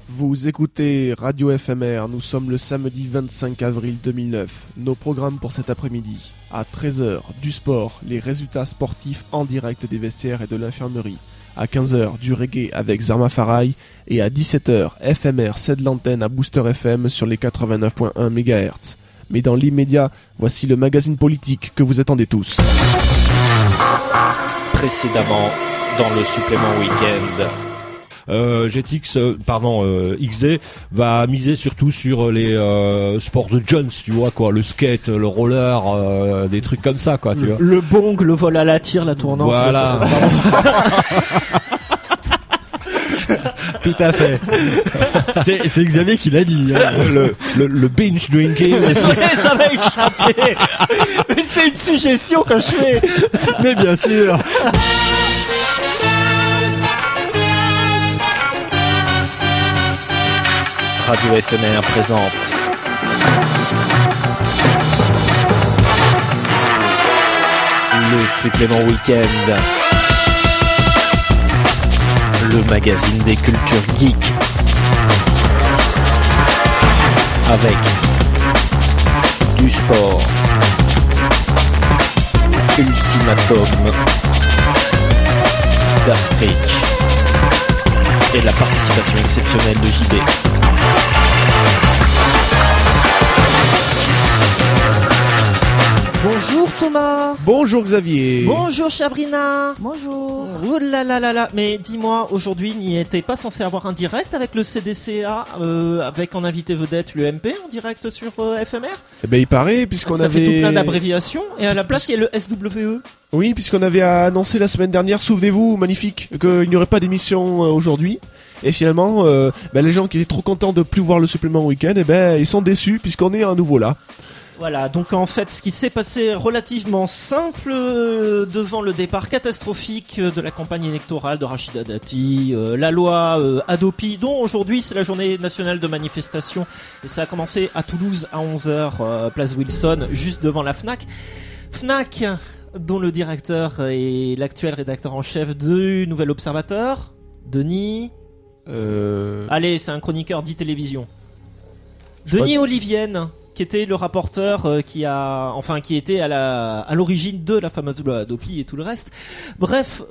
Vous écoutez Radio FMR, nous sommes le samedi 25 avril 2009. Nos programmes pour cet après-midi. À 13h, du sport, les résultats sportifs en direct des vestiaires et de l'infirmerie. À 15h, du reggae avec Zarma Farai. Et à 17h, FMR cède l'antenne à Booster FM sur les 89.1 MHz. Mais dans l'immédiat, voici le magazine politique que vous attendez tous. Précédemment, dans le supplément week-end. GTX, XD va miser surtout sur les sports de Jones, tu vois quoi, le skate, le roller, des trucs comme ça quoi, tu vois. Le bong, le vol à la tire, la tournante. Voilà. Tout à fait. C'est Xavier qui l'a dit. Hein. Le binge drinking. Ça va échapper. Mais c'est une suggestion que je fais. Mais bien sûr. Radio FMR présente le supplément week-end, le magazine des cultures geeks, avec du sport, Ultimatum, d'Astrid et la participation exceptionnelle de JB. Bonjour Thomas. Bonjour Xavier. Bonjour Sabrina. Bonjour. Oh là là là là. Mais dis-moi, aujourd'hui, n'y était pas censé avoir un direct avec le CDCA, avec en invité vedette l'UMP en direct sur FMR? Eh ben il paraît, puisqu'on Ça avait... fait tout plein d'abréviations, et à la place il y a le SWE. Oui, puisqu'on avait annoncé la semaine dernière, souvenez-vous, magnifique, qu'il n'y aurait pas d'émission aujourd'hui. Et finalement, les gens qui étaient trop contents de plus voir le supplément week-end, ils sont déçus puisqu'on est à nouveau là. Voilà, donc en fait, ce qui s'est passé relativement simple devant le départ catastrophique de la campagne électorale de Rachida Dati, la loi Hadopi, dont aujourd'hui c'est la journée nationale de manifestation, et ça a commencé à Toulouse à 11h, place Wilson, juste devant la FNAC. FNAC, dont le directeur est l'actuel rédacteur en chef du Nouvel Observateur, Denis... Allez, c'est un chroniqueur d'e-télévision. Denis Olivienne, qui était le rapporteur qui était à l'origine de la fameuse loi Hadopi et tout le reste. Bref,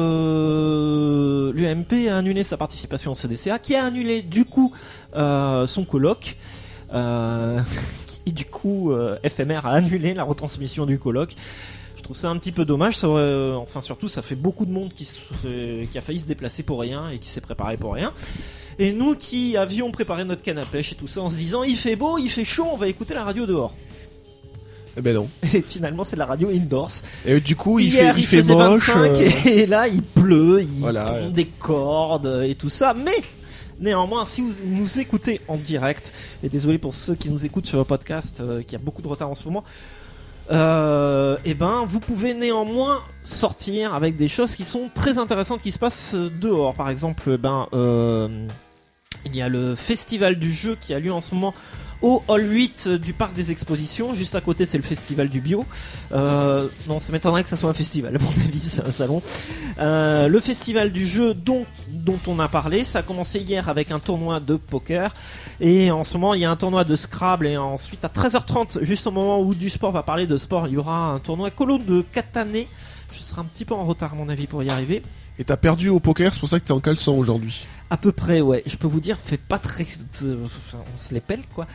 l'UMP a annulé sa participation au CDCA, qui a annulé du coup son colloque. Et du coup, FMR a annulé la retransmission du colloque. Je trouve ça un petit peu dommage. Surtout, ça fait beaucoup de monde qui a failli se déplacer pour rien et qui s'est préparé pour rien. Et nous qui avions préparé notre canne à pêche et tout ça en se disant il fait beau, il fait chaud, on va écouter la radio dehors. Eh ben non. Et finalement c'est la radio indoors. Et du coup il Hier, fait moche. 25, et là il pleut, il voilà, tombe des cordes et tout ça. Mais néanmoins, si vous nous écoutez en direct, et désolé pour ceux qui nous écoutent sur le podcast, qui a beaucoup de retard en ce moment. Vous pouvez néanmoins sortir avec des choses qui sont très intéressantes qui se passent dehors. Par exemple, il y a le festival du jeu qui a lieu en ce moment au hall 8 du parc des expositions. Juste à côté, c'est le festival du bio. Non, ça m'étonnerait que ça soit un festival. À mon avis, c'est un salon. Le festival du jeu dont on a parlé, ça a commencé hier avec un tournoi de poker. Et en ce moment, il y a un tournoi de Scrabble. Et ensuite, à 13h30, juste au moment où du sport va parler de sport, il y aura un tournoi colo de Catane. Je serai un petit peu en retard, à mon avis, pour y arriver. Et t'as perdu au poker, c'est pour ça que t'es en caleçon aujourd'hui. À peu près, ouais. Je peux vous dire, fait pas très... on se les pèle, quoi.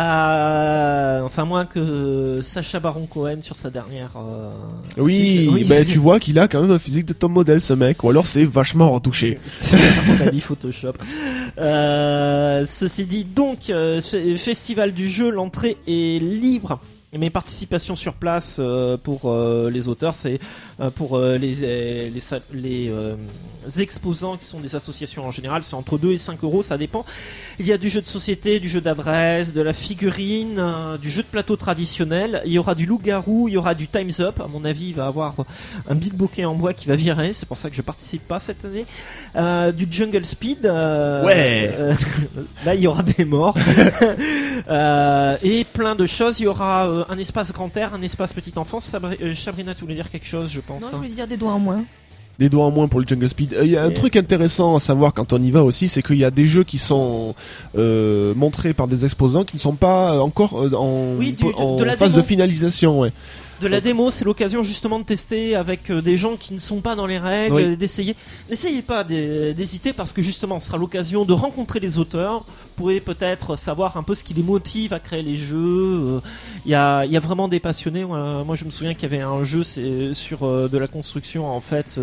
Moins que Sacha Baron Cohen sur sa dernière... Oui. Tu vois qu'il a quand même un physique de top model, ce mec. Ou alors c'est vachement retouché. C'est à mon avis Photoshop. Ceci dit, donc, festival du jeu, l'entrée est libre. Mes participations sur place pour les auteurs, c'est pour les exposants qui sont des associations en général, c'est entre 2 et 5 euros, ça dépend. Il y a du jeu de société, du jeu d'adresse, de la figurine, du jeu de plateau traditionnel. Il y aura du loup-garou, il y aura du Time's Up. À mon avis, il va avoir un big bokeh en bois qui va virer. C'est pour ça que je participe pas cette année. Du Jungle Speed. Ouais. Là, il y aura des morts. Et plein de choses. Il y aura un espace grand air, un espace petite enfance. Sabrina, tu voulais dire quelque chose, je pense. Non, je voulais dire des doigts en moins. des doigts en moins pour le Jungle Speed. Il y a un truc intéressant à savoir quand on y va aussi, c'est qu'il y a des jeux qui sont montrés par des exposants qui ne sont pas encore en phase de finalisation. Ouais. De la démo, c'est l'occasion justement de tester avec des gens qui ne sont pas dans les règles, d'essayer. N'essayez pas d'hésiter parce que justement, ce sera l'occasion de rencontrer les auteurs. Vous pourrez peut-être savoir un peu ce qui les motive à créer les jeux. Il y a vraiment des passionnés. Moi, je me souviens qu'il y avait un jeu sur de la construction en fait.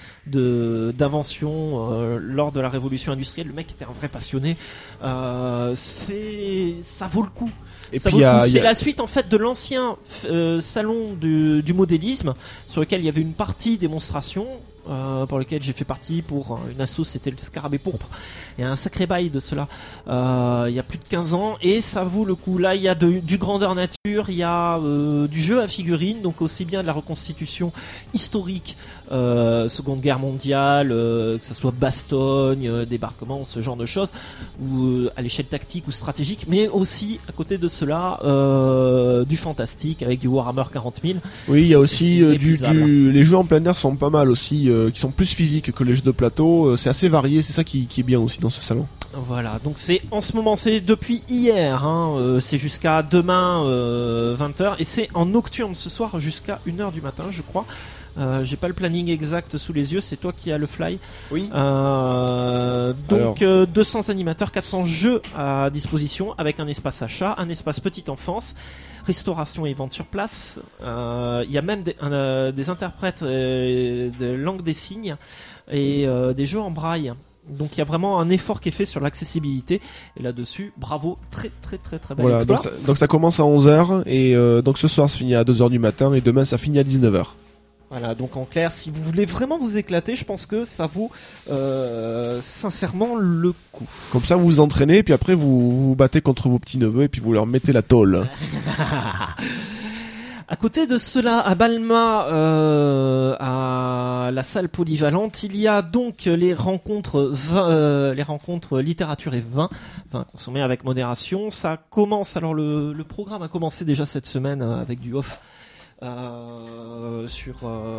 D'invention lors de la révolution industrielle. Le mec était un vrai passionné. Ça vaut le coup. Et puis c'est la suite en fait de l'ancien salon du modélisme sur lequel il y avait une partie démonstration pour lequel j'ai fait partie pour une asso, c'était le Scarabée Pourpre. Il y a un sacré bail de cela il y a plus de 15 ans et ça vaut le coup. Là il y a du grandeur nature, il y a du jeu à figurines, donc aussi bien de la reconstitution historique Seconde Guerre mondiale, que ça soit Bastogne, débarquement, ce genre de choses, ou à l'échelle tactique ou stratégique, mais aussi à côté de cela du fantastique avec du Warhammer 40 000. Oui, il y a aussi les jeux en plein air sont pas mal aussi, qui sont plus physiques que les jeux de plateau. C'est assez varié, c'est ça qui est bien aussi dans ce salon. Voilà, donc c'est en ce moment, c'est depuis hier, c'est jusqu'à demain 20h et c'est en nocturne ce soir jusqu'à 1h du matin, je crois. J'ai pas le planning exact sous les yeux, c'est toi qui as le fly. Oui. Donc 200 animateurs, 400 jeux à disposition avec un espace achat, un espace petite enfance, restauration et vente sur place. Il y a même des interprètes de langue des signes et des jeux en braille. Donc il y a vraiment un effort qui est fait sur l'accessibilité et là-dessus, bravo, très très très très belle exploit. Donc ça commence à 11h et donc ce soir ça finit à 2h du matin et demain ça finit à 19h. Voilà, donc en clair, si vous voulez vraiment vous éclater, je pense que ça vaut sincèrement le coup. Comme ça, vous vous entraînez, puis après vous battez contre vos petits-neveux et puis vous leur mettez la tôle. À côté de cela, à Balma, à la salle polyvalente, il y a donc les rencontres littérature et vin consommés avec modération. Ça commence, alors le programme a commencé déjà cette semaine avec du off. Sur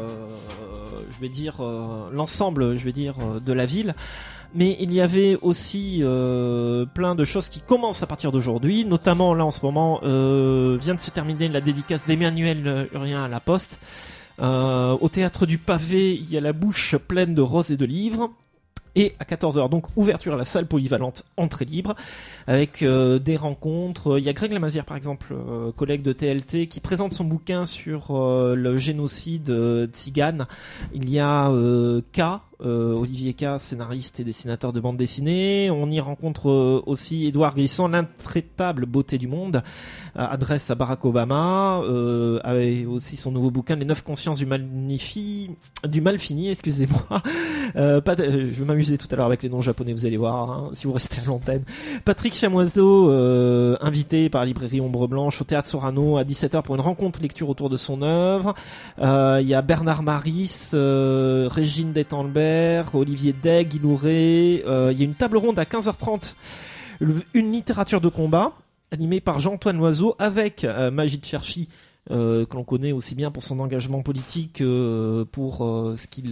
l'ensemble de la ville, mais il y avait aussi plein de choses qui commencent à partir d'aujourd'hui, notamment là en ce moment vient de se terminer la dédicace d'Emmanuel Urien à la Poste. Au théâtre du Pavé, il y a la bouche pleine de roses et de livres. Et à 14h, donc ouverture à la salle polyvalente, entrée libre, avec des rencontres. Il y a Greg Lamazière, par exemple, collègue de TLT, qui présente son bouquin sur le génocide tzigane. Il y a Olivier K, scénariste et dessinateur de bande dessinée. On y rencontre aussi Édouard Glissant, l'intraitable beauté du monde, adresse à Barack Obama, avec aussi son nouveau bouquin Les 9 consciences du mal fini, excusez-moi. Je vais m'amuser tout à l'heure avec les noms japonais, vous allez voir, si vous restez à l'antenne. Patrick Chamoiseau, invité par Librairie Ombre Blanche au Théâtre Sorano à 17h pour une rencontre lecture autour de son œuvre. Il y a Bernard Maris, Régine Détenbert, Olivier Degg, Guy Louret. Il y a une table ronde à 15h30, une littérature de combat animée par Jean-Antoine Loiseau avec Majid Cherfi, que l'on connaît aussi bien pour son engagement politique pour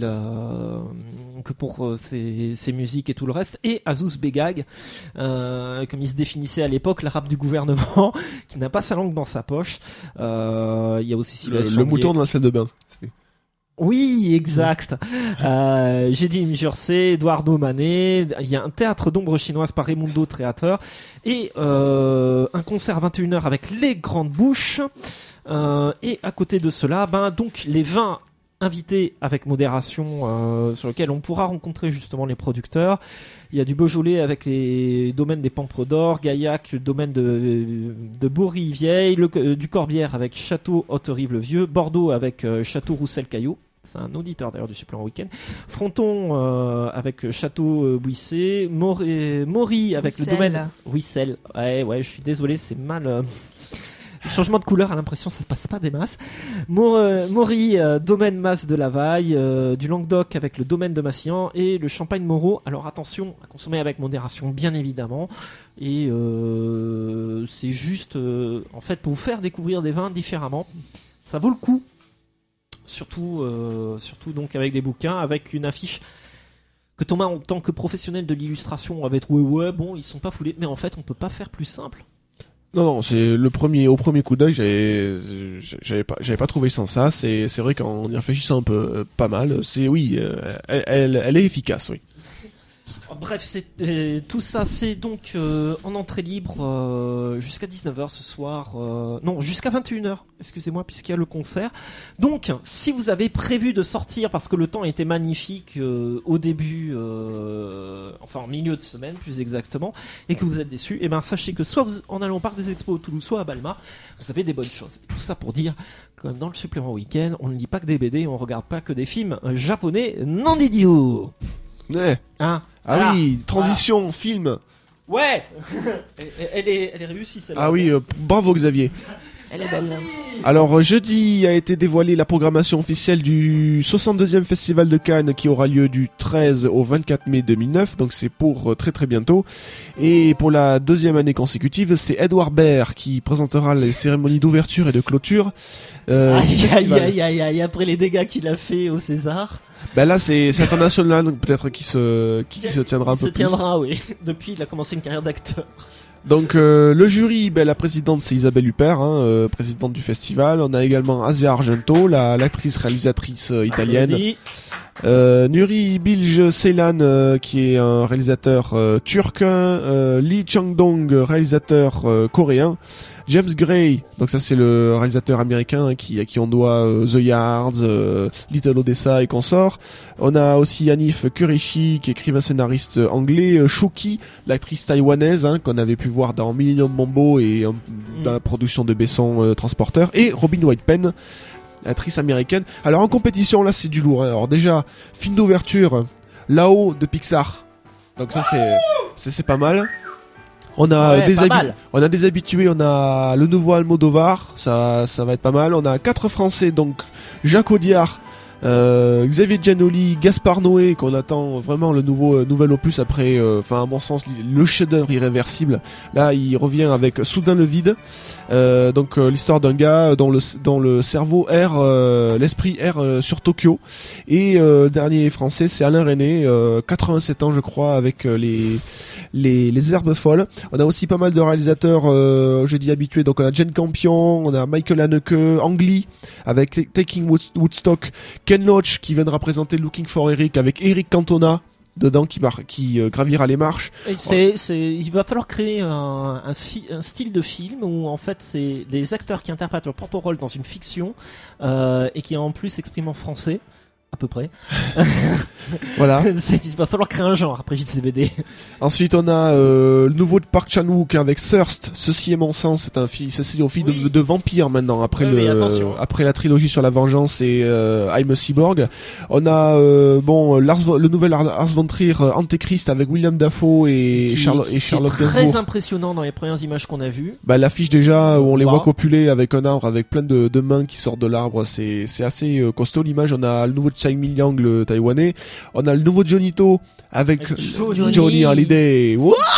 ses musiques et tout le reste, et Azouz Begag, comme il se définissait à l'époque, l'arabe du gouvernement qui n'a pas sa langue dans sa poche. Il y a aussi le mouton dans la salle de bain. Oui, exact. J'ai dit Mjurse, Eduardo Manet. Il y a un théâtre d'ombre chinoise par Raimundo Treateur et un concert à 21h avec les Grandes Bouches. Et à côté de cela, donc les 20 invités avec modération sur lesquels on pourra rencontrer justement les producteurs. Il y a du Beaujolais avec les domaines des Pampres d'Or, Gaillac, le domaine de Bourry-Vieille, du Corbière avec Château Haute-Rive-le-Vieux, Bordeaux avec Château Roussel-Caillot. C'est un auditeur d'ailleurs du Supplément Week-end. Fronton avec Château Bouissé, Maury avec Wissel. Le domaine Wissel. Ouais, je suis désolé, c'est mal. Changement de couleur, à l'impression ça passe pas des masses. Maury, domaine Mas de Lavaille, du Languedoc avec le domaine de Massian et le Champagne Moreau. Alors attention à consommer avec modération, bien évidemment. Et c'est juste en fait pour vous faire découvrir des vins différemment. Ça vaut le coup. surtout donc avec des bouquins, avec une affiche que Thomas, en tant que professionnel de l'illustration, avait trouvé ils sont pas foulés, mais en fait on peut pas faire plus simple. Non, c'est au premier coup d'œil, j'avais pas trouvé sans ça. C'est vrai qu'en y réfléchissant un peu, pas mal. Elle est efficace, oui. Bref, tout ça, c'est donc en entrée libre jusqu'à 19h ce soir. Non, jusqu'à 21h, excusez-moi, puisqu'il y a le concert. Donc, si vous avez prévu de sortir, parce que le temps était magnifique au début, enfin en milieu de semaine plus exactement, et que vous êtes déçus, et ben sachez que soit en allant au Parc des Expos à Toulouse, soit à Balma, vous avez des bonnes choses. Et tout ça pour dire, quand même dans le supplément week-end, on ne lit pas que des BD, on regarde pas que des films japonais non idiots. Ouais. Hein, ah voilà. Oui, transition, film. Ouais. elle est réussie celle-là. Ah oui, bravo Xavier. Elle est belle. Alors jeudi a été dévoilée la programmation officielle du 62e Festival de Cannes qui aura lieu du 13 au 24 mai 2009, donc c'est pour très très bientôt. Et pour la deuxième année consécutive, c'est Edouard Baird qui présentera les cérémonies d'ouverture et de clôture. Aïe, après les dégâts qu'il a fait au César. Ben là c'est international, donc peut-être qui se tiendra un peu plus. Se tiendra, oui. Depuis il a commencé une carrière d'acteur. Donc le jury, la présidente c'est Isabelle Huppert, présidente du festival. On a également Asia Argento, l'actrice réalisatrice italienne. Nuri Bilge Ceylan qui est un réalisateur turc. Lee Chang-dong, réalisateur coréen. James Gray, donc ça c'est le réalisateur américain à qui on doit The Yards, Little Odessa et consorts. On a aussi Hanif Kureishi qui est écrivain scénariste anglais, Shuki, l'actrice taïwanaise qu'on avait pu voir dans Millennium Mambo et dans la production de Besson Transporteur, et Robin Whitepen, actrice américaine. Alors en compétition là c'est du lourd. Alors déjà film d'ouverture, Là-haut de Pixar. Donc ça c'est pas mal. On a des habitués, on a le nouveau Almodovar, ça va être pas mal. On a 4 Français, donc Jacques Audiard, Xavier Giannoli, Gaspard Noé, qu'on attend vraiment le nouvel opus après, à mon sens, le chef-d'œuvre irréversible. Là, il revient avec Soudain le vide, donc l'histoire d'un gars dont le cerveau erre, l'esprit erre sur Tokyo. Et dernier français, c'est Alain René, 87 ans je crois, avec les herbes folles. On a aussi pas mal de réalisateurs, j'ai dit habitués, donc on a Jane Campion, on a Michael Haneke, Ang Lee avec Taking Woodstock, Ken Loach qui viendra présenter Looking for Eric avec Eric Cantona dedans qui gravira les marches. Il va falloir créer un style de film où en fait c'est des acteurs qui interprètent leur propre rôle dans une fiction et qui en plus s'expriment en français. À peu près. Voilà. Il va falloir créer un genre après JCVD. Ensuite, on a le nouveau de Park Chan-wook avec Thirst. Ceci est mon sang. C'est un film de vampire maintenant après après la trilogie sur la vengeance et I'm a Cyborg. On a le nouvel Lars von Trier Antéchrist avec William Dafoe et Charlotte Gainsbourg. Très impressionnant dans les premières images qu'on a vues. L'affiche déjà où on les voit copuler avec un arbre avec plein de mains qui sortent de l'arbre, c'est assez costaud l'image. On a le nouveau de Tsai Ming-liang, le taïwanais. On a le nouveau Johnny To avec Johnny Hallyday.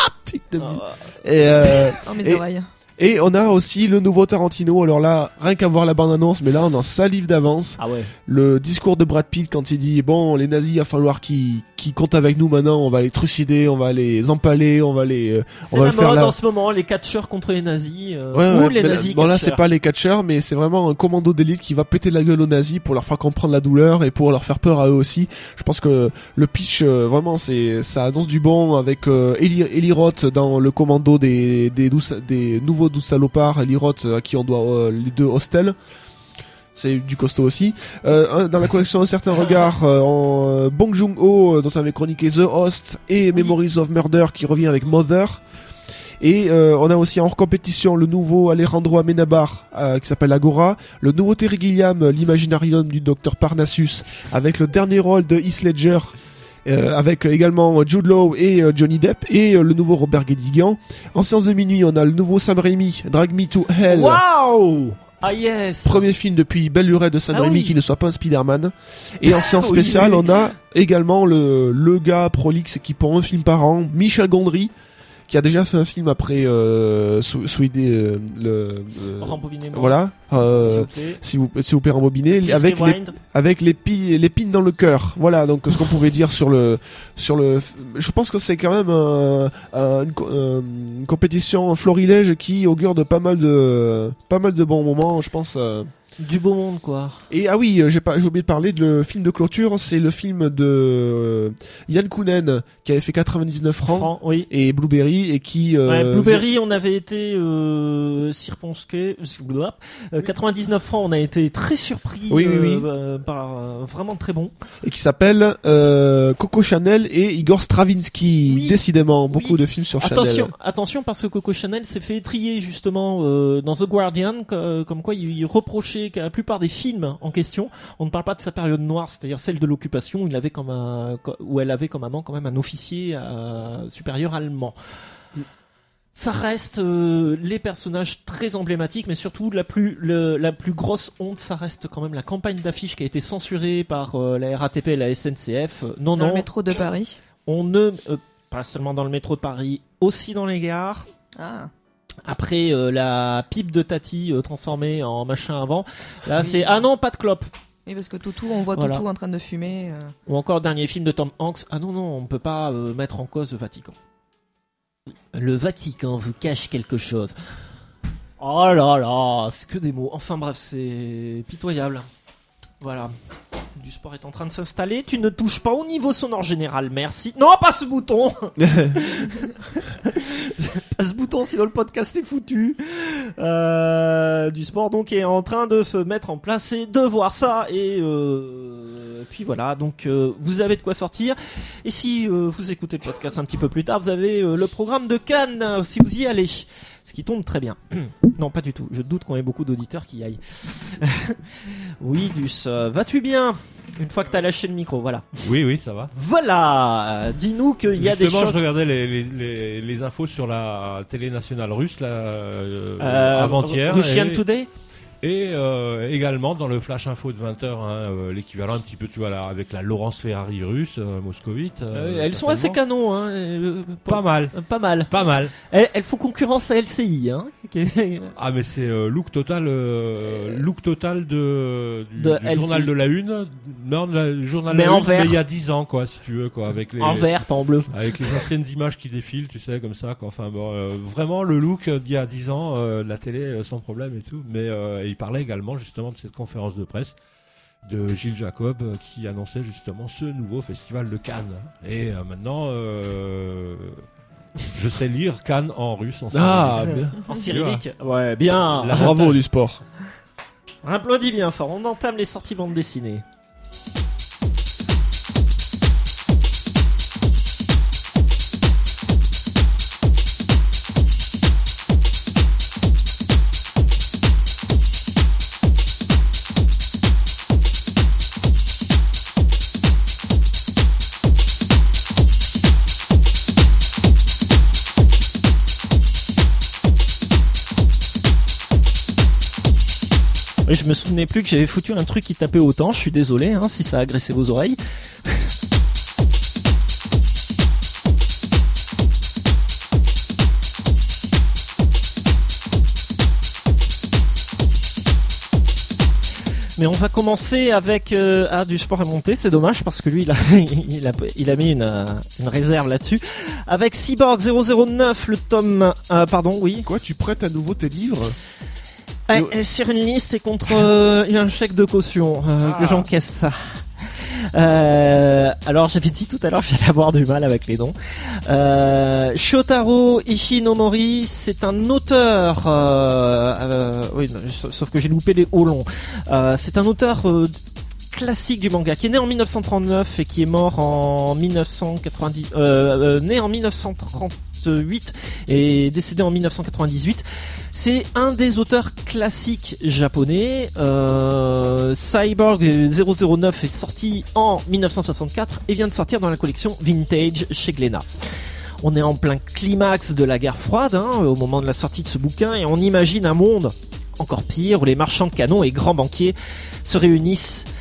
Mes oreilles. Et on a aussi le nouveau Tarantino. Alors là, rien qu'à voir la bande-annonce, mais là on en salive d'avance. Ah ouais. Le discours de Brad Pitt quand il dit les nazis, il va falloir qu'ils comptent avec nous maintenant. On va les trucider, on va les empaler, on va les. C'est la mode en ce moment, les catcheurs contre les nazis. Ou les nazis. Bon là, c'est pas les catcheurs, mais c'est vraiment un commando d'élite qui va péter la gueule aux nazis pour leur faire comprendre la douleur et pour leur faire peur à eux aussi. Je pense que le pitch, vraiment, ça annonce du bon avec Eli Roth dans le commando des nouveaux 12 salopards, Eli Roth à qui on doit les 2 hostels. C'est du costaud aussi. Dans la collection Un certain regard, Bong Joon-ho, dont on avait chroniqué The Host, et Memories of Murder qui revient avec Mother. Et on a aussi en compétition le nouveau Alejandro Amenabar qui s'appelle Agora, le nouveau Terry Gilliam, l'Imaginarium du Dr Parnassus, avec le dernier rôle de Heath Ledger. Avec également Jude Law et Johnny Depp, et le nouveau Robert Guédiguian. En séance de minuit, on a le nouveau Sam Raimi, Drag Me to Hell. Waouh! Ah yes! Premier film depuis Belle Lurette de Sam Raimi qui ne soit pas un Spider-Man. Et en séance spéciale, on a également le gars prolixe qui prend un film par an, Michel Gondry, qui a déjà fait un film après Sweden, Rembobinez-moi. voilà. S'il vous plaît, rembobiner avec l'épine dans le cœur. Voilà, donc ce qu'on pouvait dire sur le. Je pense que c'est quand même une compétition florilège qui augure de pas mal de bons moments, je pense. Du beau monde, quoi. Et ah oui, j'ai oublié de parler de le film de clôture, c'est le film de Yann Kounen qui avait fait 99 francs oui. et Blueberry et qui Blueberry, on avait été circonscrit 99 francs, on a été très surpris oui. par vraiment très bon. Et qui s'appelle Coco Chanel et Igor Stravinsky. Oui. Décidément, beaucoup de films sur Chanel. Attention parce que Coco Chanel s'est fait étrier justement dans The Guardian comme quoi il reprochait qu'à la plupart des films en question, on ne parle pas de sa période noire, c'est-à-dire celle de l'occupation où elle avait comme amant quand même un officier supérieur allemand. Ça reste les personnages très emblématiques, mais surtout la plus grosse honte, ça reste quand même la campagne d'affiches qui a été censurée par la RATP et la SNCF. Dans le métro de Paris. On ne pas seulement dans le métro de Paris, aussi dans les gares. Ah. Après la pipe de Tati transformée en machin avant, là c'est ah non, pas de clope. Oui, parce que Toutou, on voit Toutou en train de fumer. Ou encore dernier film de Tom Hanks, ah non, on peut pas mettre en cause le Vatican. Le Vatican vous cache quelque chose. Oh là là, c'est que des mots. Enfin bref, c'est pitoyable. Voilà. Du sport est en train de s'installer. Tu ne touches pas au niveau sonore général, merci. Non, pas ce bouton. Pas ce bouton, sinon le podcast est foutu. Du sport donc est en train de se mettre en place et de voir ça. Et puis voilà, donc vous avez de quoi sortir. Et si vous écoutez le podcast un petit peu plus tard, vous avez le programme de Cannes si vous y allez. Ce qui tombe très bien. Non, pas du tout. Je doute qu'on ait beaucoup d'auditeurs qui y aillent. Oui, Duss, vas-tu bien ? Une fois que t'as lâché le micro, voilà. Oui, ça va. Voilà, dis-nous qu'il y a des choses. Justement, je regardais les infos sur la télé nationale russe là, avant-hier. Russian Today. Et également dans le flash info de 20h, l'équivalent un petit peu, tu vois, là, avec la Laurence Ferrari russe, moscovite. Elles sont assez canons, hein. Pas mal. Elles font concurrence à LCI, hein. Ah mais c'est look total du journal de la une. Non, le journal de la une, mais il y a 10 ans, quoi, si tu veux, quoi, avec les. En vert, pas en bleu. Avec les anciennes images qui défilent, tu sais, comme ça, quoi. Enfin bon, vraiment le look d'il y a 10 ans, la télé sans problème et tout, mais et il parlait également justement de cette conférence de presse de Gilles Jacob qui annonçait justement ce nouveau festival de Cannes. Et maintenant, je sais lire Cannes en russe, en cyrillique. Ah, bien. En cyrillique. Ouais, bien. Bravo du sport. On applaudit bien fort. On entame les sorties bande dessinée. Oui, je me souvenais plus que j'avais foutu un truc qui tapait autant, je suis désolé hein, si ça a agressé vos oreilles. Mais on va commencer avec du sport à monter, c'est dommage parce que lui il a mis une réserve là-dessus. Avec Cyborg 009, le tome pardon, oui. Quoi, tu prêtes à nouveau tes livres ? Sur une liste et contre un chèque de caution que j'encaisse ça. Alors j'avais dit tout à l'heure que j'allais avoir du mal avec les noms. Shotaro Ishinomori, c'est un auteur. Oui, sauf que j'ai loupé les hauts longs. C'est un auteur classique du manga qui est né en 1939 et qui est mort en 1990. Né en 1938 et décédé en 1998. C'est un des auteurs classiques japonais. Cyborg 009 est sorti en 1964 et vient de sortir dans la collection Vintage chez Glénat. On est en plein climax de la guerre froide au moment de la sortie de ce bouquin et on imagine un monde encore pire où les marchands de canons et grands banquiers se réunissent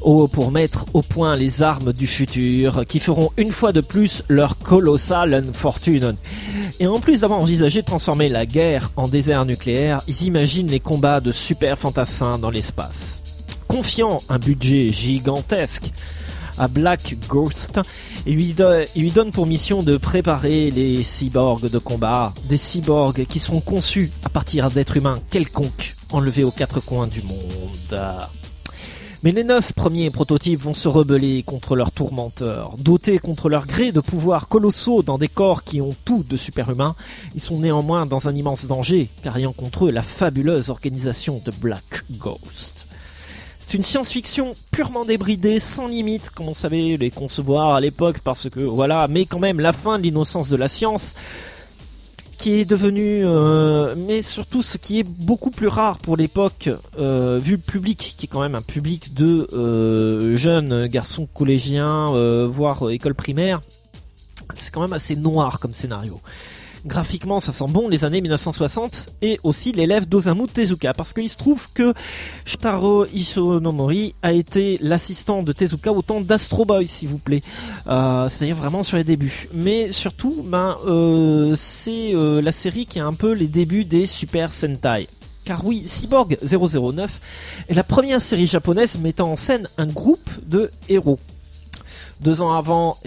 pour mettre au point les armes du futur qui feront une fois de plus leur colossale fortune. Et en plus d'avoir envisagé de transformer la guerre en désert nucléaire, ils imaginent les combats de super fantassins dans l'espace. Confiant un budget gigantesque à Black Ghost, il lui donne pour mission de préparer les cyborgs de combat, des cyborgs qui seront conçus à partir d'êtres humains quelconques enlevés aux quatre coins du monde. Mais les 9 premiers prototypes vont se rebeller contre leurs tourmenteurs. Dotés contre leur gré de pouvoirs colossaux dans des corps qui ont tout de superhumains, ils sont néanmoins dans un immense danger, car ayant contre eux la fabuleuse organisation de Black Ghost. C'est une science-fiction purement débridée, sans limite, comme on savait les concevoir à l'époque, parce que voilà, mais quand même la fin de l'innocence de la science, qui est devenue, mais surtout ce qui est beaucoup plus rare pour l'époque, vu le public, qui est quand même un public de jeunes garçons collégiens, voire école primaire, c'est quand même assez noir comme scénario. Graphiquement, ça sent bon les années 1960 et aussi l'élève d'Osamu Tezuka, parce qu'il se trouve que Shotaro Ishinomori a été l'assistant de Tezuka au temps d'Astro Boy, s'il vous plaît. C'est-à-dire vraiment sur les débuts. Mais surtout, c'est la série qui a un peu les débuts des Super Sentai. Car oui, Cyborg 009 est la première série japonaise mettant en scène un groupe de héros. 2 ans avant,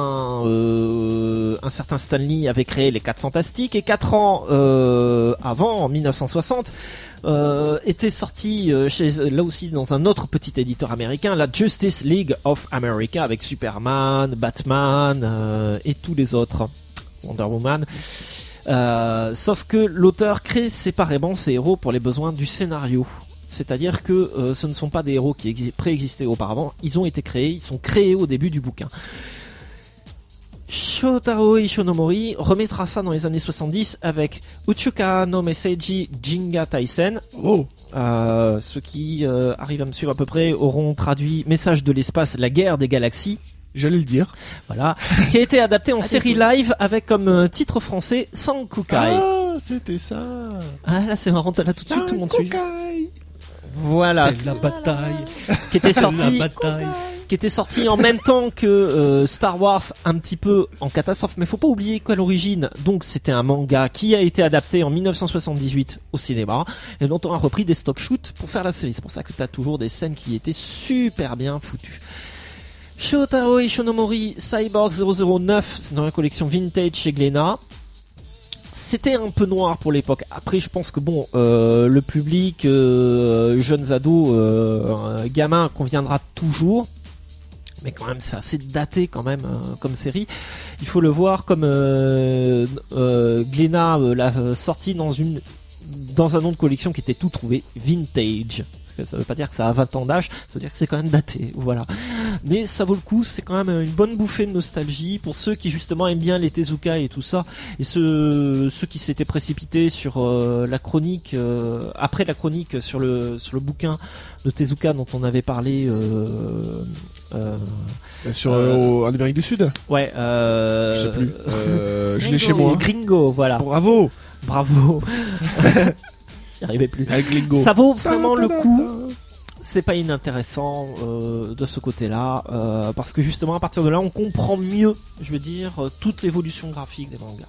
un certain Stan Lee avait créé les 4 Fantastiques, et 4 ans avant, en 1960, était sorti là aussi dans un autre petit éditeur américain, la Justice League of America, avec Superman, Batman et tous les autres, Wonder Woman. Sauf que l'auteur crée séparément ces héros pour les besoins du scénario. C'est-à-dire que ce ne sont pas des héros qui préexistaient auparavant, ils ont été créés, ils sont créés au début du bouquin. Shotaro Ishinomori remettra ça dans les années 70 avec Uchuka no Meseiji Jinga Taisen. Ceux qui arrivent à me suivre à peu près auront traduit Message de l'espace, la guerre des galaxies. J'allais le dire. Voilà. Qui a été adapté en série live avec comme titre français Sankukai. Ah, c'était ça. Ah là c'est marrant, là tout de suite tout le monde suit. Voilà. C'est la bataille. Qui était sorti en même temps que Star Wars, un petit peu en catastrophe, mais faut pas oublier qu'à l'origine, donc c'était un manga qui a été adapté en 1978 au cinéma et dont on a repris des stock shoots pour faire la série. C'est pour ça que tu as toujours des scènes qui étaient super bien foutues. Shotaro Ishinomori Cyborg 009, c'est dans la collection Vintage chez Glénat. C'était un peu noir pour l'époque. Après, je pense que le public, jeunes ados, gamins, conviendra toujours. Mais quand même, c'est assez daté quand même comme série. Il faut le voir comme Glénat l'a sorti dans un nom de collection qui était tout trouvé, Vintage. Ça veut pas dire que ça a 20 ans d'âge, ça veut dire que c'est quand même daté, voilà. Mais ça vaut le coup, c'est quand même une bonne bouffée de nostalgie pour ceux qui justement aiment bien les Tezuka et tout ça, et ceux qui s'étaient précipités sur la chronique, après la chronique sur le bouquin de Tezuka dont on avait parlé en Amérique du Sud. Ouais, je sais plus. Je l'ai chez moi. Gringo, voilà. Bravo. J'y arrivais plus. Gringo. Ça vaut vraiment le coup. C'est pas inintéressant de ce côté-là, parce que justement à partir de là, on comprend mieux, je veux dire, toute l'évolution graphique des mangas.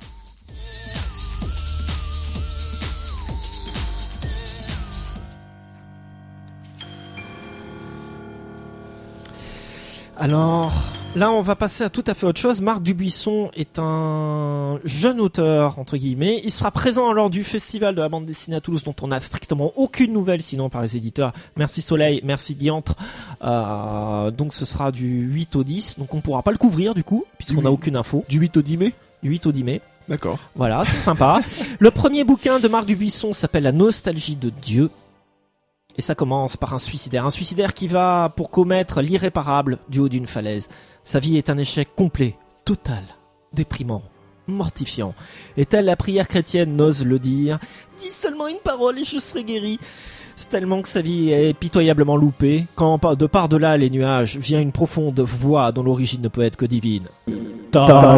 Alors, là, on va passer à tout à fait autre chose. Marc Dubuisson est un jeune auteur, entre guillemets. Il sera présent lors du festival de la bande dessinée à Toulouse, dont on n'a strictement aucune nouvelle, sinon par les éditeurs. Merci Soleil, merci Diantre. Donc ce sera du 8 au 10. Donc on pourra pas le couvrir, du coup, puisqu'on n'a aucune info. Du 8 au 10 mai ? Du 8 au 10 mai. D'accord. Voilà, c'est sympa. Le premier bouquin de Marc Dubuisson s'appelle La nostalgie de Dieu. Et ça commence par un suicidaire qui va pour commettre l'irréparable du haut d'une falaise. Sa vie est un échec complet, total, déprimant, mortifiant. Et telle la prière chrétienne n'ose le dire, dis seulement une parole et je serai guéri. C'est tellement que sa vie est pitoyablement loupée, quand de par-delà les nuages vient une profonde voix dont l'origine ne peut être que divine. Ta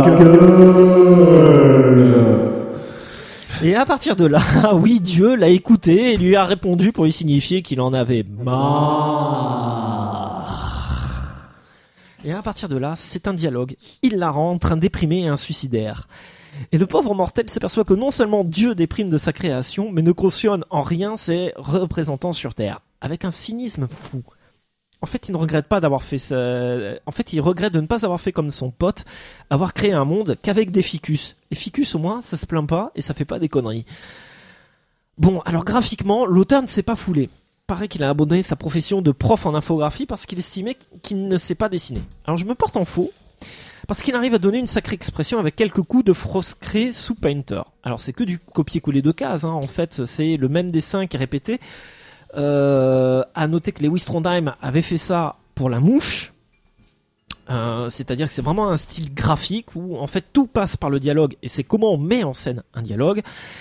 gueule. Et à partir de là, oui, Dieu l'a écouté et lui a répondu pour lui signifier qu'il en avait marre. Et à partir de là, c'est un dialogue hilarant entre un déprimé et un suicidaire. Et le pauvre mortel s'aperçoit que non seulement Dieu déprime de sa création, mais ne cautionne en rien ses représentants sur Terre, avec un cynisme fou. En fait, il ne regrette pas d'avoir fait ça. En fait, il regrette de ne pas avoir fait comme son pote, avoir créé un monde qu'avec des ficus. Et ficus, au moins, ça se plaint pas et ça fait pas des conneries. Bon, alors graphiquement, l'auteur ne s'est pas foulé. Paraît qu'il a abandonné sa profession de prof en infographie parce qu'il estimait qu'il ne sait pas dessiner. Alors je me porte en faux, parce qu'il arrive à donner une sacrée expression avec quelques coups de Frostcrée sous Painter. Alors c'est que du copier-coller de cases, hein. En fait c'est le même dessin qui est répété. À noter que Lewis Trondheim avait fait ça pour La Mouche. C'est-à-dire que c'est vraiment un style graphique où en fait tout passe par le dialogue et c'est comment on met en scène un dialogue.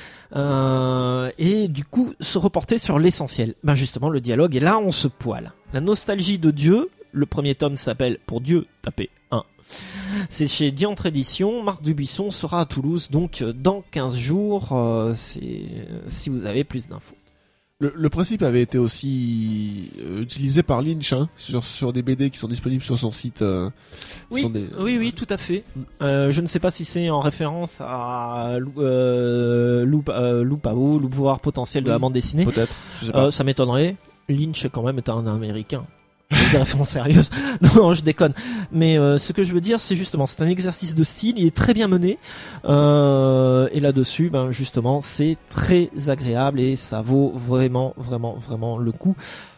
Et du coup se reporter sur l'essentiel. Ben justement le dialogue, et là on se poile. La nostalgie de Dieu, le premier tome s'appelle Pour Dieu, tapez 1. C'est chez Diantre Éditions. Marc Dubuisson sera à Toulouse donc dans 15 jours, si vous avez plus d'infos. Le principe avait été aussi utilisé par Lynch, hein, sur des BD qui sont disponibles sur son site. Oui, tout à fait. Je ne sais pas si c'est en référence à Loup pouvoir potentiel de la bande dessinée. Peut-être, je sais pas. Ça m'étonnerait. Lynch quand même est un Américain. Des références sérieuses. Non, je déconne. Mais ce que je veux dire, c'est justement, c'est un exercice de style, il est très bien mené. Et là-dessus, ben justement, c'est très agréable et ça vaut vraiment, vraiment, vraiment le coup.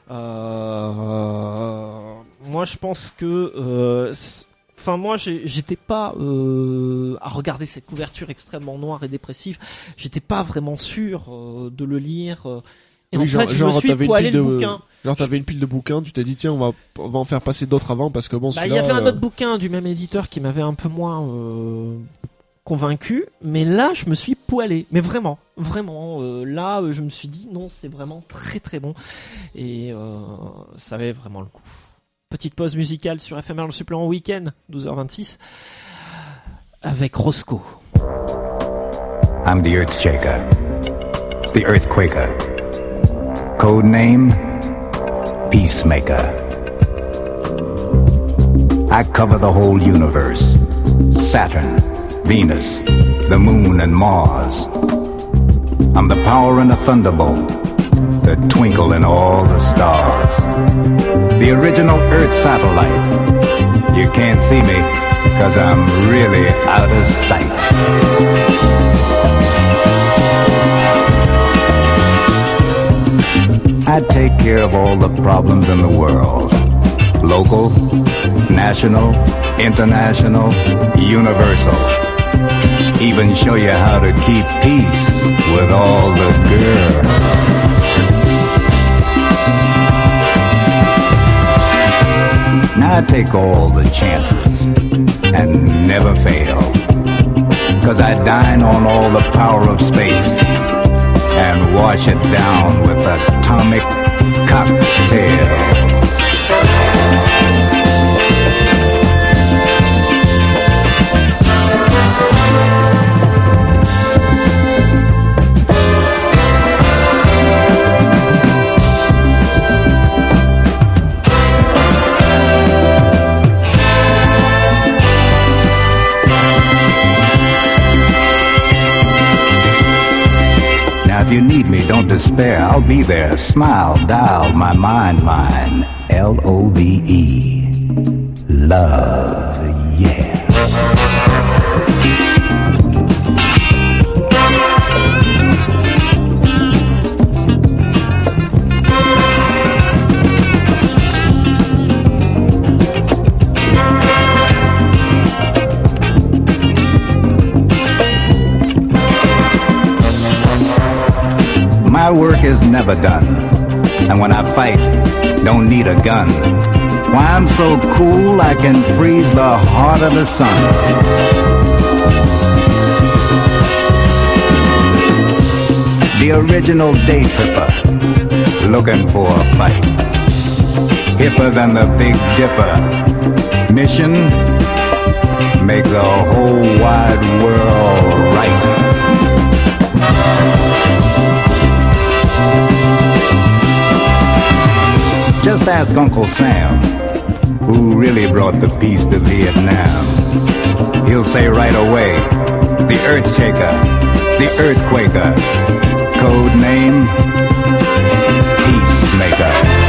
Moi, je pense que, moi, j'étais pas à regarder cette couverture extrêmement noire et dépressive. J'étais pas vraiment sûr de le lire. Et oui, en fait, je me suis poilé le bouquin. Genre t'avais une pile de bouquins, tu t'es dit tiens on va en faire passer d'autres avant parce que bon il y avait un autre bouquin du même éditeur qui m'avait un peu moins convaincu, mais là je me suis poilé, mais vraiment, là je me suis dit non c'est vraiment très très bon et ça avait vraiment le coup. Petite pause musicale sur FMR le supplément week-end 12h26 avec Roscoe. I'm the Earthshaker, the Earthquaker, code name Peacemaker. I cover the whole universe. Saturn, Venus, the Moon and Mars. I'm the power in a thunderbolt, the twinkle in all the stars. The original Earth satellite. You can't see me, 'cause I'm really out of sight. I take care of all the problems in the world. Local, national, international, universal. Even show you how to keep peace with all the girls. Now I take all the chances and never fail. 'Cause I dine on all the power of space and wash it down with atomic cocktails. If you need me, don't despair, I'll be there. Smile, dial, my mind line. L-O-V-E. Love, yeah. My work is never done, and when I fight, don't need a gun. Why I'm so cool, I can freeze the heart of the sun. The original day tripper, looking for a fight. Hipper than the Big Dipper. Mission, make the whole wide world right. Just ask Uncle Sam. who really brought the peace to Vietnam. He'll say right away, the Earthshaker, the Earthquaker, code name, Peacemaker.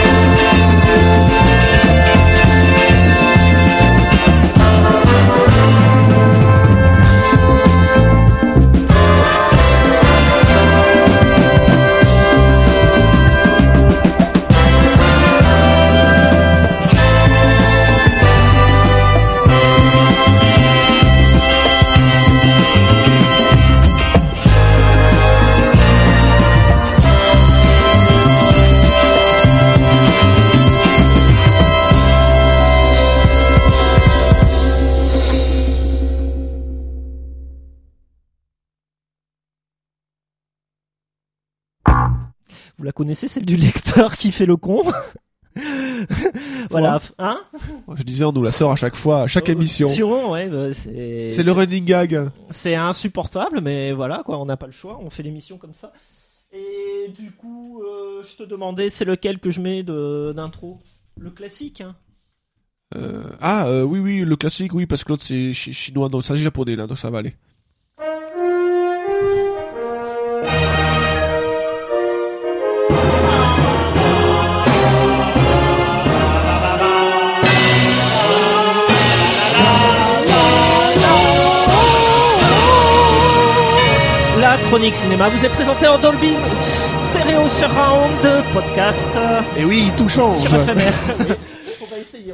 Vous la connaissez, celle du lecteur qui fait le con. Voilà, hein? Je disais, on nous la sort à chaque fois, à chaque émission. Ouais, bah, c'est le running gag. C'est insupportable, mais voilà, quoi, on n'a pas le choix, on fait l'émission comme ça. Et du coup, je te demandais, c'est lequel que je mets d'intro? Le classique, hein? Oui, le classique, oui, parce que l'autre c'est chinois, donc c'est japonais là, donc ça va aller. La chronique cinéma vous est présentée en Dolby Stereo Surround podcast. Et oui, tout change. Sur FMR. Oui. On va essayer.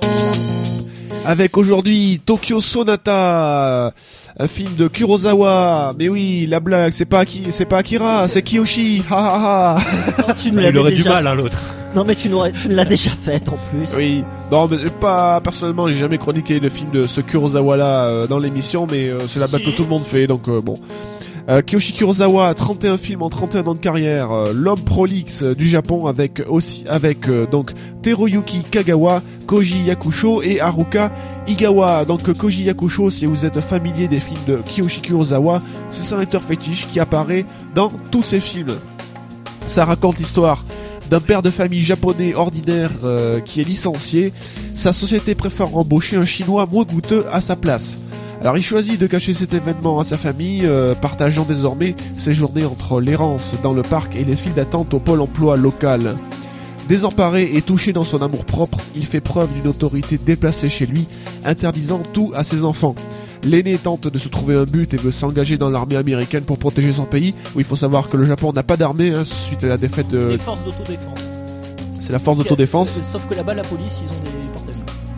Avec aujourd'hui Tokyo Sonata, un film de Kurosawa. Mais oui, la blague, c'est pas Akira, c'est Kiyoshi. Ha ha ha. Il aurait du mal, l'autre. Non mais tu ne l'as déjà fait en plus. Oui. Non mais pas personnellement, j'ai jamais chroniqué de film de ce Kurosawa là dans l'émission, mais c'est la blague que tout le monde fait, donc bon. Kiyoshi Kurosawa, 31 films en 31 ans de carrière, l'homme prolixe du Japon avec donc Teroyuki Kagawa, Koji Yakusho et Haruka Igawa. Donc Koji Yakusho, si vous êtes familier des films de Kiyoshi Kurosawa, c'est son acteur fétiche qui apparaît dans tous ses films. Ça raconte l'histoire d'un père de famille japonais ordinaire qui est licencié. Sa société préfère embaucher un chinois moins goûteux à sa place. Alors il choisit de cacher cet événement à sa famille, partageant désormais ses journées entre l'errance dans le parc et les files d'attente au pôle emploi local. Désemparé et touché dans son amour-propre, il fait preuve d'une autorité déplacée chez lui, interdisant tout à ses enfants. L'aîné tente de se trouver un but et veut s'engager dans l'armée américaine pour protéger son pays, où il faut savoir que le Japon n'a pas d'armée suite à la défaite de... Les forces d'autodéfense. C'est la force d'autodéfense. Sauf que là-bas, la police, ils ont des porte-avions.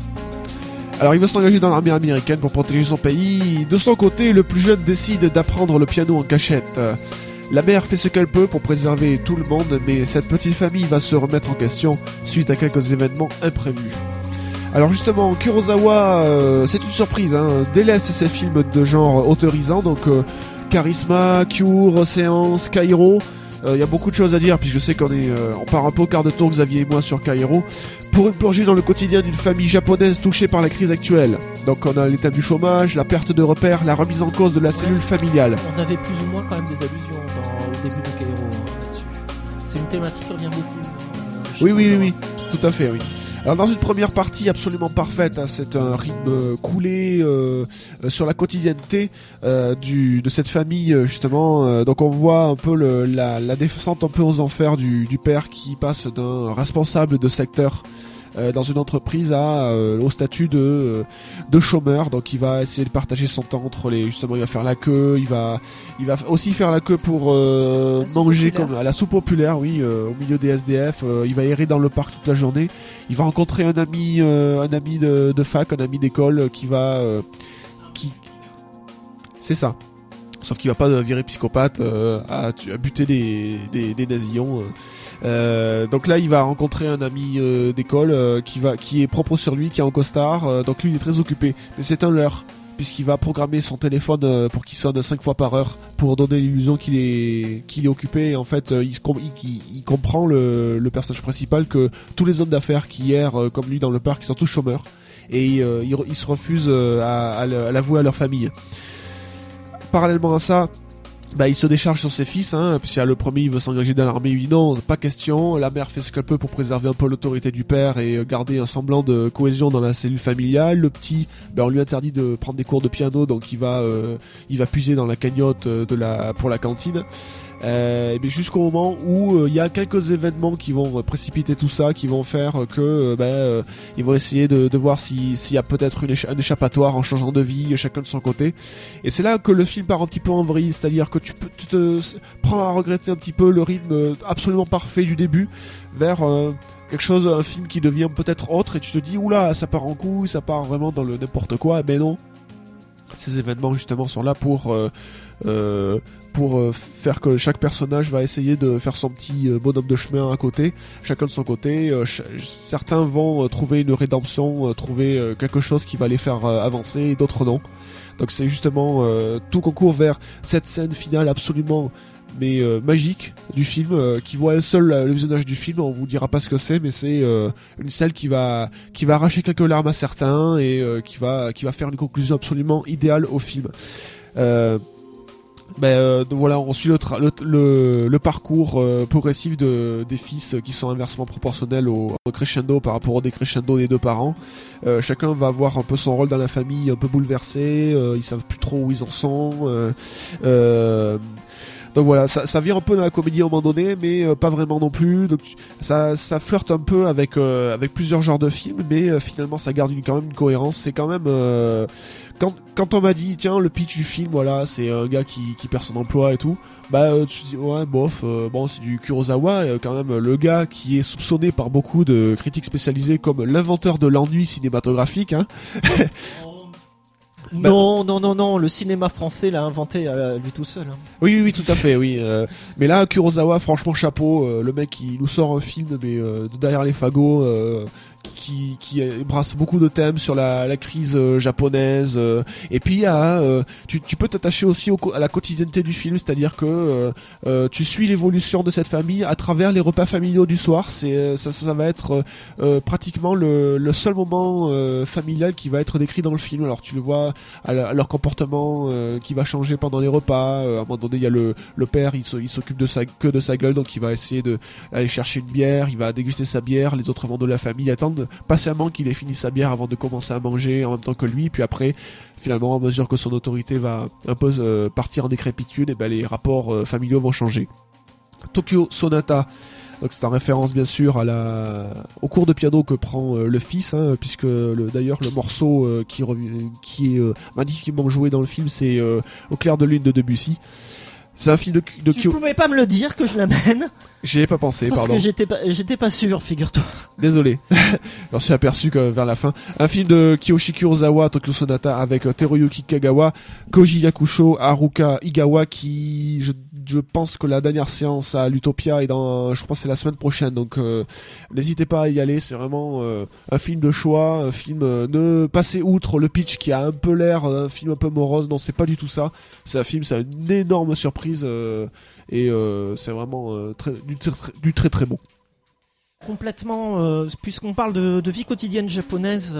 Alors il veut s'engager dans l'armée américaine pour protéger son pays. De son côté, le plus jeune décide d'apprendre le piano en cachette. La mère fait ce qu'elle peut pour préserver tout le monde, mais cette petite famille va se remettre en question suite à quelques événements imprévus. Alors justement, Kurosawa, c'est une surprise, délaisse ses films de genre autorisant, donc Charisma, Cure, Océan, Kairo. Il y a beaucoup de choses à dire, puis je sais on part un peu au quart de tour, Xavier et moi, sur Kairo, pour une plongée dans le quotidien d'une famille japonaise touchée par la crise actuelle. Donc on a l'état du chômage, la perte de repères, la remise en cause de la cellule familiale. On avait plus ou moins quand même des allusions au début de Kairo là-dessus. C'est une thématique qui revient beaucoup. Oui, tout à fait, oui. Alors dans une première partie absolument parfaite, c'est un rythme coulé sur la quotidienneté de cette famille justement. Donc on voit un peu la descente un peu aux enfers du père qui passe d'un responsable de secteur dans une entreprise au statut de chômeur. Donc il va essayer de partager son temps entre justement il va faire la queue, il va aussi faire la queue pour manger comme à la soupe populaire, au milieu des SDF. Il va errer dans le parc toute la journée. Il va rencontrer un ami de fac, un ami d'école c'est ça. Sauf qu'il va pas virer psychopathe à buter des nazillons. Donc là il va rencontrer un ami d'école qui est propre sur lui, qui est en costard, donc lui il est très occupé, mais c'est un leurre puisqu'il va programmer son téléphone pour qu'il sonne 5 fois par heure pour donner l'illusion qu'il est occupé. Et en fait il comprend le personnage principal que tous les hommes d'affaires qui errent comme lui dans le parc, ils sont tous chômeurs et ils se refusent à l'avouer à leur famille. Parallèlement à ça, il se décharge sur ses fils, puisqu'il y a le premier, il veut s'engager dans l'armée, il dit non, pas question. La mère fait ce qu'elle peut pour préserver un peu l'autorité du père et garder un semblant de cohésion dans la cellule familiale. Le petit, on lui interdit de prendre des cours de piano, donc il va puiser dans la cagnotte pour la cantine. Mais jusqu'au moment où il y a quelques événements qui vont précipiter tout ça, qui vont faire que ils vont essayer de voir s'il y a peut-être un échappatoire en changeant de vie, chacun de son côté. Et c'est là que le film part un petit peu en vrille, c'est-à-dire que tu te prends à regretter un petit peu le rythme absolument parfait du début vers quelque chose, un film qui devient peut-être autre, et tu te dis oula, ça part en couille, ça part vraiment dans le n'importe quoi. Mais non, ces événements justement sont là pour faire que chaque personnage va essayer de faire son petit bonhomme de chemin à côté, chacun de son côté. Certains vont trouver une rédemption, trouver quelque chose qui va les faire avancer, et d'autres non. Donc c'est justement tout concourt vers cette scène finale absolument magique du film, qui voit elle seule le visionnage du film. On vous dira pas ce que c'est, mais c'est une scène qui va arracher quelques larmes à certains et qui va faire une conclusion absolument idéale au film. Donc voilà, on suit le parcours progressif des fils qui sont inversement proportionnels au crescendo par rapport au décrescendo des deux parents. Chacun va avoir un peu son rôle dans la famille un peu bouleversé, ils savent plus trop où ils en sont. Donc voilà, ça vire un peu dans la comédie à un moment donné, mais pas vraiment non plus. Donc ça flirte un peu avec plusieurs genres de films, mais finalement ça garde quand même une cohérence. C'est quand même quand on m'a dit tiens, le pitch du film, voilà, c'est un gars qui perd son emploi et tout, tu te dis ouais bof, bon c'est du Kurosawa, quand même le gars qui est soupçonné par beaucoup de critiques spécialisées comme l'inventeur de l'ennui cinématographique. Non, le cinéma français l'a inventé lui tout seul. Oui, tout à fait, oui. Mais là, Kurosawa, franchement, chapeau. Le mec, il nous sort un film, mais de derrière les fagots, qui brasse beaucoup de thèmes sur la crise japonaise. Et puis, tu peux t'attacher aussi à la quotidienneté du film, c'est-à-dire que tu suis l'évolution de cette famille à travers les repas familiaux du soir. Ça va être pratiquement le seul moment familial qui va être décrit dans le film. Alors, tu le vois à leur comportement qui va changer pendant les repas. À un moment donné, il y a le père, il s'occupe de sa gueule, donc il va essayer d'aller chercher une bière, il va déguster sa bière, les autres membres de la famille attendent patiemment qu'il ait fini sa bière avant de commencer à manger en même temps que lui, puis après, finalement, à mesure que son autorité va un peu partir en décrépitude, et les rapports familiaux vont changer. Tokyo Sonata, donc c'est en référence bien sûr au cours de piano que prend le fils, puisque d'ailleurs le morceau qui est magnifiquement joué dans le film, c'est Au clair de lune de Debussy. C'est un film de Tu pouvais pas me le dire que je l'amène? J'y ai pas pensé, parce pardon. que j'étais pas sûr, figure-toi. Désolé. J'en suis aperçu que vers la fin. Un film de Kiyoshi Kurosawa, Tokyo Sonata, avec Teruyoki Kagawa, Koji Yakusho, Haruka Igawa, qui, je pense que la dernière séance à l'Utopia est je pense que c'est la semaine prochaine, donc n'hésitez pas à y aller. C'est vraiment un film de choix, un film ne passez outre le pitch qui a un peu l'air d'un film un peu morose. Non, c'est pas du tout ça. C'est un film, c'est une énorme surprise et c'est vraiment du très très bon. Complètement, puisqu'on parle de vie quotidienne japonaise,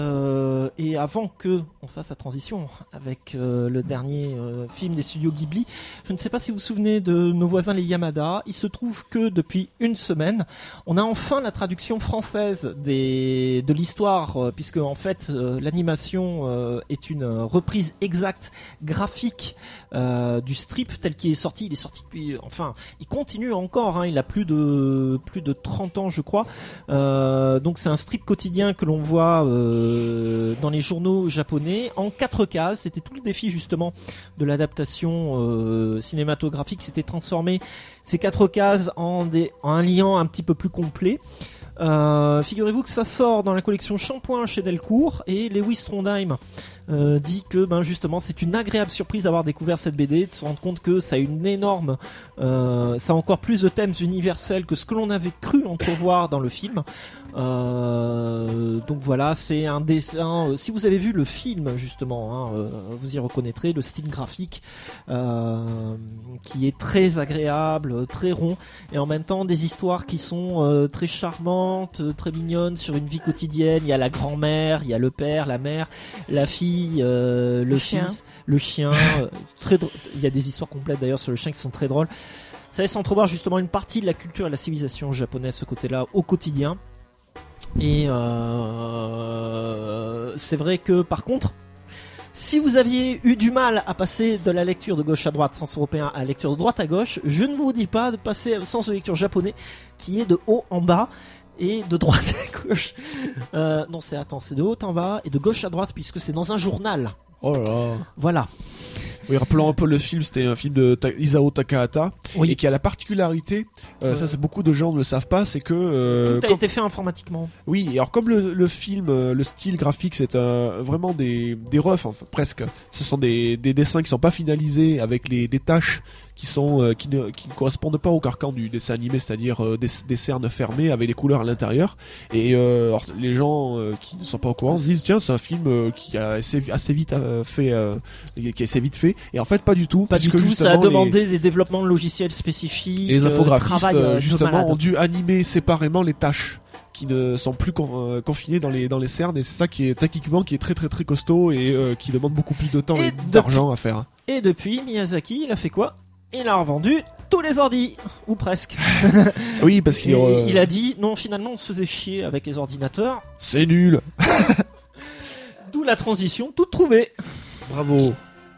et avant que on fasse la transition avec le dernier film des studios Ghibli, je ne sais pas si vous vous souvenez de nos voisins les Yamada. Il se trouve que depuis une semaine, on a enfin la traduction française de l'histoire, puisque en fait l'animation est une reprise exacte graphique du strip tel qu'il est sorti. Il est sorti depuis, enfin, il continue encore, il a plus de 30 ans je crois. Donc c'est un strip quotidien que l'on voit dans les journaux japonais en 4 cases. C'était tout le défi justement de l'adaptation cinématographique, c'était transformer ces 4 cases en un liant un petit peu plus complet. Figurez-vous que ça sort dans la collection Shampoing chez Delcourt, et Lewis Trondheim dit que justement c'est une agréable surprise d'avoir découvert cette BD, de se rendre compte que ça a une énorme ça a encore plus de thèmes universels que ce que l'on avait cru entrevoir dans le film. Donc voilà, c'est un dessin, si vous avez vu le film justement, vous y reconnaîtrez le style graphique qui est très agréable, très rond, et en même temps des histoires qui sont très charmantes, très mignonnes, sur une vie quotidienne. Il y a la grand-mère, il y a le père, la mère, la fille fille, le chien. fils, le chien. Il y a des histoires complètes d'ailleurs sur le chien qui sont très drôles. Ça laisse entrevoir justement une partie de la culture et de la civilisation japonaise, ce côté-là, au quotidien. Et c'est vrai que par contre, si vous aviez eu du mal à passer de la lecture de gauche à droite, sens européen, à la lecture de droite à gauche, je ne vous dis pas de passer au sens de lecture japonais, qui est de haut en bas et de droite à gauche. Non, c'est de haut en bas et de gauche à droite, puisque c'est dans un journal. Oh là là. Voilà. Oui, rappelons un peu le film, c'était un film de Isao Takahata, Oui. et qui a la particularité, ça c'est beaucoup de gens ne le savent pas, c'est que... Tout a été fait informatiquement. Oui, et alors comme le film, le style graphique, c'est vraiment des refs, enfin, presque. Ce sont des dessins qui sont pas finalisés, avec des tâches qui sont qui ne correspondent pas au carcan du dessin animé, c'est-à-dire des cernes fermées avec les couleurs à l'intérieur. Et alors, les gens qui ne sont pas au courant se disent tiens, c'est un film qui a assez vite fait, qui est assez vite fait. Et en fait, pas du tout. Pas du puisque tout. Ça a justement, demandé des développements de logiciels spécifiques. les infographistes travail, de justement malade. ont dû animer séparément les tâches qui ne sont plus confinées dans les cernes, et c'est ça qui est techniquement qui est très très très costaud et qui demande beaucoup plus de temps Et et d'argent à faire. Et depuis, Miyazaki, il a fait quoi? Il a revendu tous les ordis, ou presque. Oui, parce qu'il Et il a dit non, finalement on se faisait chier avec les ordinateurs, c'est nul. d'où la transition toute trouvée. Bravo.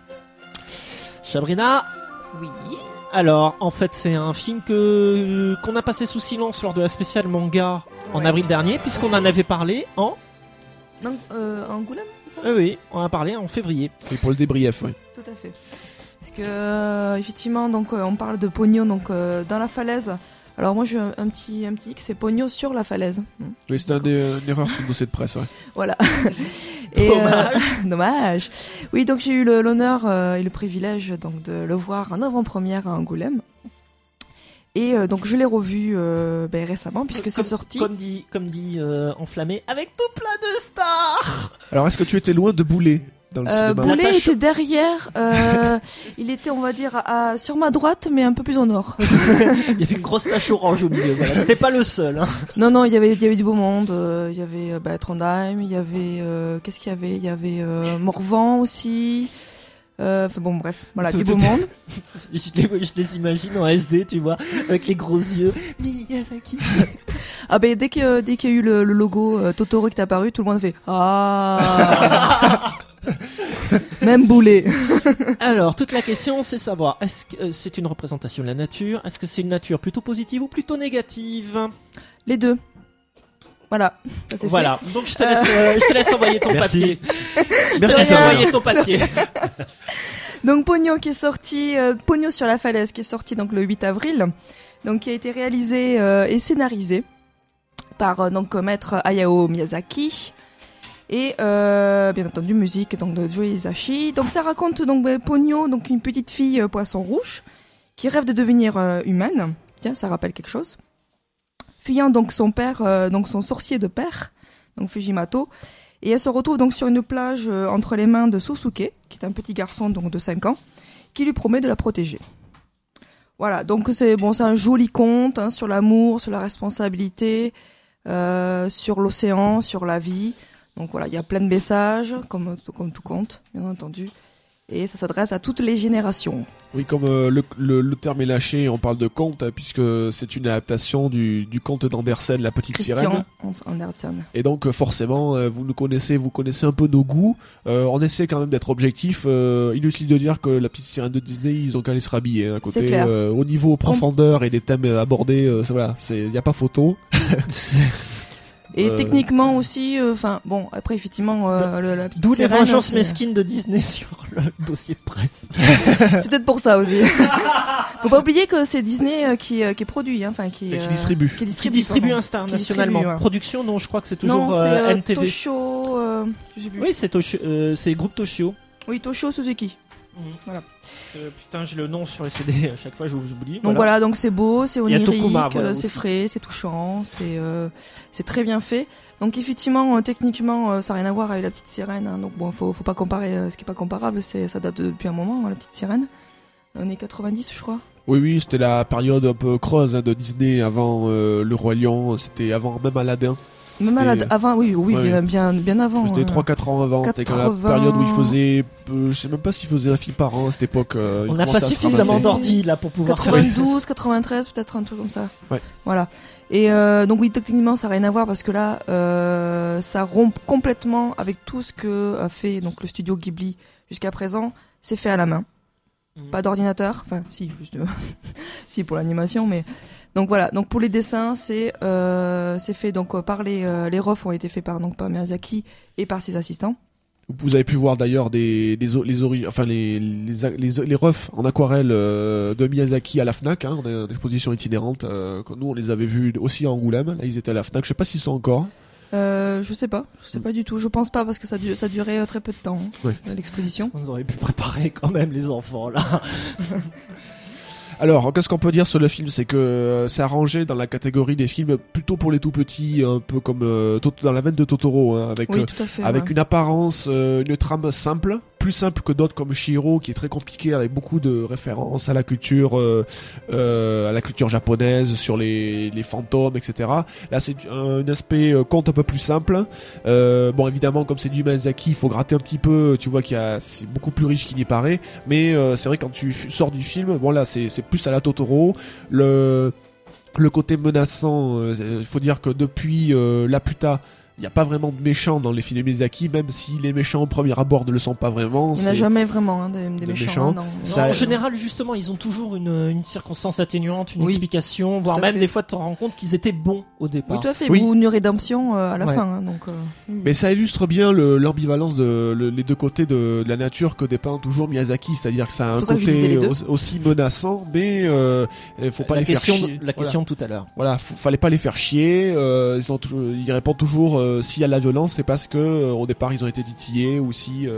Sabrina, Oui. alors en fait c'est un film qu'on a passé sous silence lors de la spéciale manga en Ouais. avril dernier, puisqu'on en avait parlé en... Non, Angoulême, c'est ça? Oui, on en a parlé en février. Et pour le débrief, oui. Tout à fait. Parce que effectivement, donc on parle de Pogno donc dans la falaise. Alors moi j'ai un petit hic, c'est Pogno sur la falaise. Oui, c'était une erreur sur le dossier de presse, ouais. Voilà. Dommage. Dommage. Oui, donc j'ai eu l'honneur et le privilège donc de le voir en avant-première à Angoulême. Et donc je l'ai revu récemment puisque c'est sorti. Comme dit Enflammé, avec tout plein de stars. Alors, est-ce que tu étais loin de Boulet dans le cinéma? Boulet Natacha- était derrière, il était on va dire sur ma droite mais un peu plus au nord. Il y avait une grosse tache orange au milieu, voilà. C'était pas le seul. Hein. Non, il y avait du beau monde, il y avait Trondheim, il y avait qu'est-ce qu'il y avait? Il y avait Morvan aussi. Enfin bon bref, voilà, du beau monde. Je les imagine en SD, tu vois, avec les gros yeux. Miyazaki. Ah ben dès qu'il y a eu le logo Totoro qui est apparu, tout le monde a fait ah. Même Boulet. Alors, toute la question, c'est savoir, est-ce que c'est une représentation de la nature? Est-ce que c'est une nature plutôt positive ou plutôt négative? Les deux. Voilà, ça c'est Voilà, donc je te laisse envoyer ton Merci. papier. Je te laisse envoyer ton papier. fait. Donc Pogno qui est sorti, Pogno sur la falaise qui est sorti donc le 8 avril, donc qui a été réalisé et scénarisé par donc maître Hayao Miyazaki. Et bien entendu musique donc de Joe Hisaishi. Donc ça raconte donc Pogno, donc une petite fille poisson rouge qui rêve de devenir humaine. Tiens, ça rappelle quelque chose. Fuyant donc son père, donc son sorcier de père, donc Fujimato, et elle se retrouve donc sur une plage entre les mains de Sosuke, qui est un petit garçon donc de 5 ans, qui lui promet de la protéger. Voilà, donc c'est un joli conte hein, sur l'amour, sur la responsabilité, sur l'océan, sur la vie. Donc voilà, il y a plein de messages, comme tout conte, bien entendu. Et ça s'adresse à toutes les générations. Oui, comme le terme est lâché, on parle de conte, hein, puisque c'est une adaptation du conte d'Andersen, La Petite Sirène. Andersen. Et donc forcément, vous connaissez un peu nos goûts. On essaie quand même d'être objectif. Inutile de dire que La Petite Sirène de Disney, ils ont qu'à aller se rhabiller. Hein, C'est côté clair. au niveau profondeur et des thèmes abordés, voilà, il y a pas photo. Et techniquement aussi, après effectivement, la petite D'où les sirène, vengeances c'est- mesquines de Disney sur le dossier de presse. C'est peut-être pour ça aussi. Faut pas oublier que c'est Disney qui produit, hein, enfin qui Et qui distribue. qui Qui distribue, distribue pardon. internationalement. Qui distribue, ouais. Production, non, je crois que c'est toujours Non, c'est NTV. Toshio, je sais plus. Oui, c'est c'est groupe Toshio. Oui, Toshio Suzuki. Voilà. Putain, j'ai le nom sur les CD, à chaque fois je vous oublie. Donc voilà, donc c'est beau, c'est Il y a onirique, Tokuma, voilà, c'est aussi. frais, c'est touchant, c'est très bien fait. Donc effectivement, techniquement, ça n'a rien à voir avec la petite sirène. Hein, donc bon, faut pas comparer. Ce qui est pas comparable, ça date depuis un moment, hein, la petite sirène. On est 90, je crois. Oui, c'était la période un peu creuse hein, de Disney avant Le Roi Lion, c'était avant même Aladdin. Même avant, oui, Ouais. bien avant. C'était 3-4 ans avant, c'était quand même la 80. période où il faisait, je sais même pas s'il faisait un film par an à cette époque. On n'a pas suffisamment d'ordi là pour pouvoir faire 92, 93, peut-être un truc comme ça. Ouais. Voilà. Et donc oui, techniquement, ça n'a rien à voir parce que là, ça rompt complètement avec tout ce que a fait donc le studio Ghibli jusqu'à présent. C'est fait à la main, pas d'ordinateur. Enfin, si, juste, si pour l'animation, mais donc voilà. Donc pour les dessins, c'est fait donc par les refs ont été faits par Miyazaki et par ses assistants. Vous avez pu voir d'ailleurs les refs en aquarelle de Miyazaki à la Fnac, hein, on a une exposition itinérante. Nous on les avait vus aussi à Angoulême. Là ils étaient à la Fnac. Je sais pas s'ils sont encore. Je sais pas du tout. Je pense pas parce que ça durait très peu de temps, Ouais. l'exposition. On aurait pu préparer quand même les enfants là. Alors, qu'est-ce qu'on peut dire sur le film? C'est que c'est arrangé dans la catégorie des films plutôt pour les tout petits, un peu comme dans la veine de Totoro, hein, avec Oui, tout à fait. avec ouais. une apparence, une trame simple, plus simple que d'autres comme Chihiro, qui est très compliqué avec beaucoup de références à la culture japonaise, sur les fantômes, etc. Là, c'est un aspect conte un peu plus simple. Bon, évidemment, comme c'est du Miyazaki, il faut gratter un petit peu. Tu vois c'est beaucoup plus riche qu'il n'y paraît. Mais c'est vrai quand tu sors du film, bon là, c'est plus à la Totoro. Le côté menaçant, il faut dire que depuis Laputa, il n'y a pas vraiment de méchants dans les films de Miyazaki, même si les méchants au premier abord ne le sont pas vraiment. Il n'y en a jamais vraiment des des méchants. méchants. Non. En général, justement, ils ont toujours une circonstance atténuante, une Oui, explication, voire tout à même fait. des fois tu te rends compte qu'ils étaient bons au départ. Oui, tout à fait. Oui. Ou une rédemption à la Ouais. fin. Hein, donc, Mais ça illustre bien l'ambivalence les deux côtés de la nature que dépeint toujours Miyazaki, c'est-à-dire que ça a un C'est pour ça que je disais côté les deux. aussi menaçant, mais faut pas la les faire question, chier. la question de tout à l'heure. Voilà, fallait pas les faire chier. Ils répondent toujours s'il y a de la violence, c'est parce que au départ ils ont été titillés ou si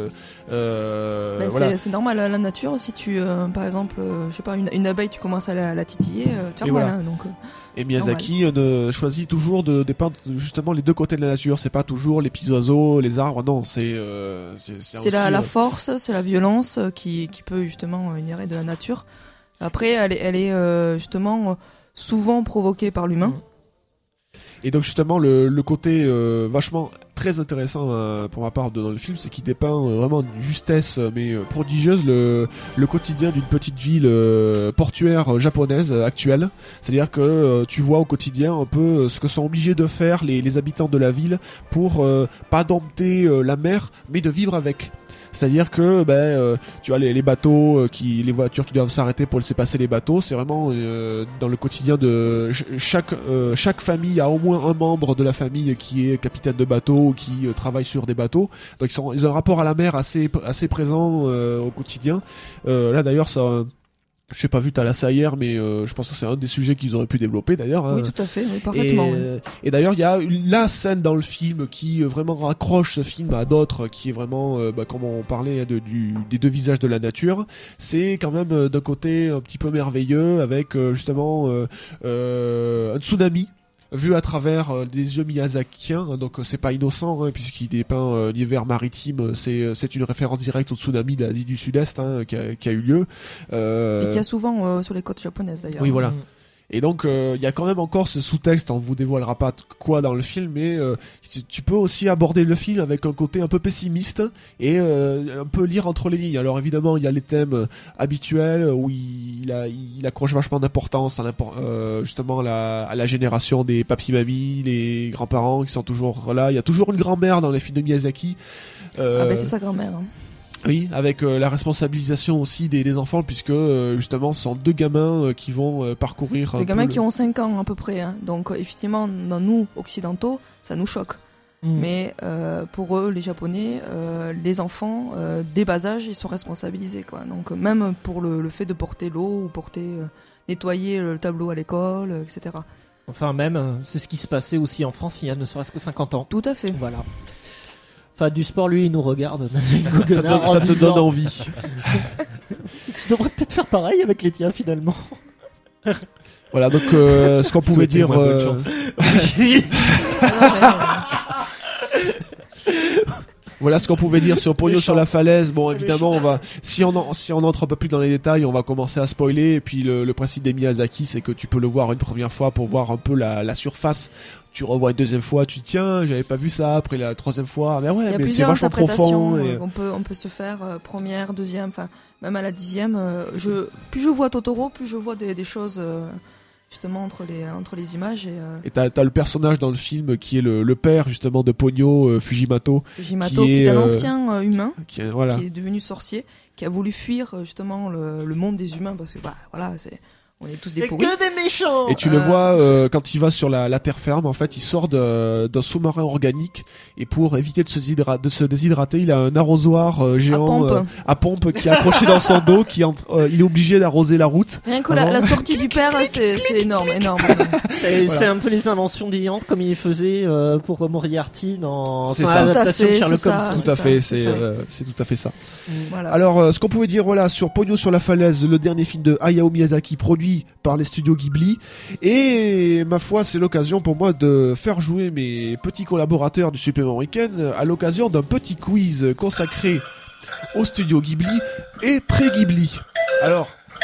voilà. c'est normal, la nature, si tu, par exemple, je sais pas, une abeille, tu commences à la titiller, tu as Et mal. voilà. Hein, donc, Et Miyazaki choisit toujours de dépeindre justement les deux côtés de la nature. C'est pas toujours les petits oiseaux, les arbres. Non, c'est c'est la force, c'est la violence qui peut justement inhérer de la nature. Après, elle est justement souvent provoquée par l'humain. Et donc justement le côté vachement très intéressant pour ma part dans le film, c'est qu'il dépeint vraiment une justesse mais prodigieuse le quotidien d'une petite ville portuaire japonaise actuelle. C'est-à-dire que tu vois au quotidien un peu ce que sont obligés de faire les habitants de la ville pour pas dompter la mer, mais de vivre avec. C'est-à-dire que tu as les bateaux les voitures qui doivent s'arrêter pour laisser passer les bateaux, c'est vraiment dans le quotidien de chaque famille a au moins un membre de la famille qui est capitaine de bateau ou qui travaille sur des bateaux. Donc ils ont un rapport à la mer assez présent au quotidien. Là d'ailleurs ça je sais pas vu Thalassa hier, mais je pense que c'est un des sujets qu'ils auraient pu développer d'ailleurs. Oui, tout à fait, oui, parfaitement. Et d'ailleurs, il y a la scène dans le film qui vraiment raccroche ce film à d'autres, qui est vraiment, comme on parlait des deux visages de la nature. C'est quand même d'un côté un petit peu merveilleux, avec justement un tsunami vu à travers des yeux miyazakiens, donc c'est pas innocent hein, puisqu'il dépeint l'hiver maritime, c'est une référence directe au tsunami d'Asie du Sud-Est hein, qui a eu lieu et qui a souvent sur les côtes japonaises d'ailleurs. Oui, voilà. Et donc il y a quand même encore ce sous-texte, on vous dévoilera pas quoi dans le film, mais tu peux aussi aborder le film avec un côté un peu pessimiste et un peu lire entre les lignes. Alors évidemment il y a les thèmes habituels où il accroche vachement d'importance justement à la génération des papy-mamies, les grands-parents qui sont toujours là. Il y a toujours une grand-mère dans les films de Miyazaki. C'est sa grand-mère. Hein. Oui, avec la responsabilisation aussi des enfants, puisque justement ce sont deux gamins qui vont parcourir... Des gamins qui ont 5 ans à peu près, hein. Donc effectivement, dans nous, occidentaux, ça nous choque. Mais pour eux, les Japonais, les enfants, dès bas âge, ils sont responsabilisés, quoi. Donc même pour le fait de porter l'eau ou nettoyer le tableau à l'école, etc. Enfin même, c'est ce qui se passait aussi en France il y a ne serait-ce que 50 ans. Tout à fait. Voilà. Enfin, du sport, lui, il nous regarde. ça te donne envie. Tu devrais peut-être faire pareil avec les tiens, finalement. Voilà, donc ce qu'on pouvait dire... Voilà ce qu'on pouvait dire sur Pogno sur la falaise. Bon, évidemment, on va, si on entre un peu plus dans les détails, on va commencer à spoiler. Et puis le principe des Miyazaki, c'est que tu peux le voir une première fois pour voir un peu la surface. Tu revois une deuxième fois, tu dis tiens, j'avais pas vu ça. Après la troisième fois, mais ouais, mais c'est vachement profond. Et... On peut se faire première, deuxième, enfin même à la 10e. Plus je vois Totoro, plus je vois des choses. Justement entre les images et t'as le personnage dans le film qui est le père justement de Pogno, Fujimoto qui est un ancien humain qui est devenu sorcier, qui a voulu fuir justement le monde des humains parce que on est tous des pourris. Que des méchants. Et tu le vois quand il va sur la terre ferme, en fait, il sort d'un sous-marin organique et pour éviter de se déshydrater, il a un arrosoir géant à pompe qui est accroché dans son dos, il est obligé d'arroser la route. Rien que la sortie du père, c'est énorme. C'est un peu les inventions d'Iliante comme il faisait pour Moriarty dans son ça. adaptation de Sherlock Holmes. Tout à fait, c'est tout à fait ça. Voilà. Alors, ce qu'on pouvait dire, sur Pogno sur la falaise, le dernier film de Hayao Miyazaki produit par les studios Ghibli, et ma foi c'est l'occasion pour moi de faire jouer mes petits collaborateurs du supplément week-end à l'occasion d'un petit quiz consacré aux studios Ghibli et pré-Ghibli. Alors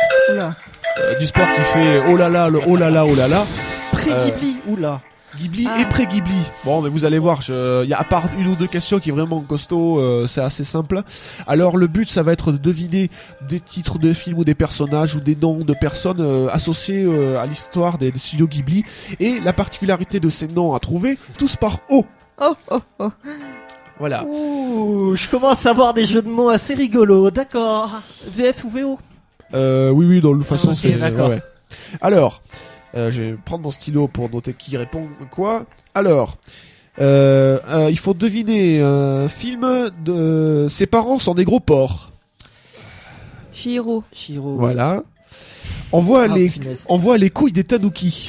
du sport qui fait oh là là Pré-Ghibli, oula. Ghibli et pré-Ghibli. Bon, mais vous allez voir, y a à part une ou deux questions qui est vraiment costaud, c'est assez simple. Alors le but, ça va être de deviner des titres de films ou des personnages ou des noms de personnes associés à l'histoire des studios Ghibli. Et la particularité de ces noms à trouver, tous par O. Oh. Voilà. Ouh, je commence à avoir des jeux de mots assez rigolos. D'accord. VF ou VO? Oui, de toute façon, okay, c'est... d'accord. Ouais. Alors... je vais prendre mon stylo pour noter qui répond quoi. Alors, il faut deviner un film de... Ses parents sont des gros porcs. Chihiro. Voilà. On voit les couilles des tanuki.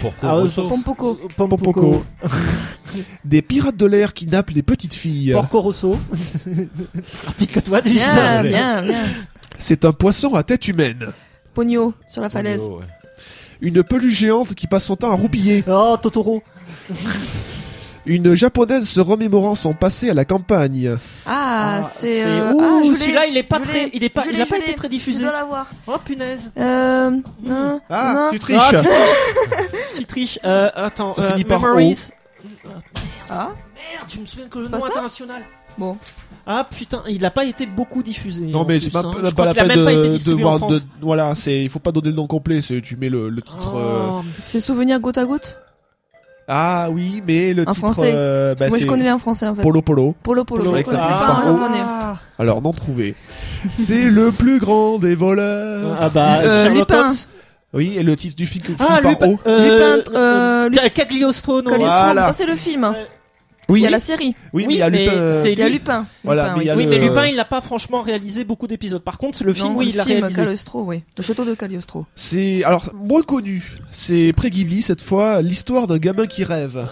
Pompoko. Des pirates de l'air kidnappent les petites filles. Porco Rosso. Pique-toi du Bien. C'est un poisson à tête humaine. Pogno sur la falaise. Pogno, ouais. Une peluche géante qui passe son temps à roupiller. Oh, Totoro. Une japonaise se remémorant son passé à la campagne. Celui-là, il a pas été très diffusé. Je dois l'avoir. Oh, punaise. Non. Tu triches. Tu triches. Attends. Ça finit par Memories. Ah. Merde, je me souviens que le C'est nom pas ça international. Bon. Ah putain, il a pas été beaucoup diffusé. Non mais c'est pas la peine de voir voilà, il faut pas donner le nom complet, tu mets le titre. C'est Souvenir goutte à goutte. Ah oui, mais le en titre français. Moi je connais les en français en fait. Polo. Polo. C'est vrai que ça finit pas par en O. japonais. Alors non trouvé. C'est le plus grand des voleurs. Ah bah Sherlock Holmes. Oui, et le titre du film qui finit par O. Lupin. Cagliostro, non. Ça c'est le film. Oui. Il y a la série. Oui, mais il y a Lupin. Il y a Lupin. Voilà, mais mais Lupin, il n'a pas franchement réalisé beaucoup d'épisodes. Par contre, le film, il l'a réalisé. Cagliostro, oui. Le château de Cagliostro. C'est, alors, moins connu. C'est pré-Ghibli, cette fois, l'histoire d'un gamin qui rêve.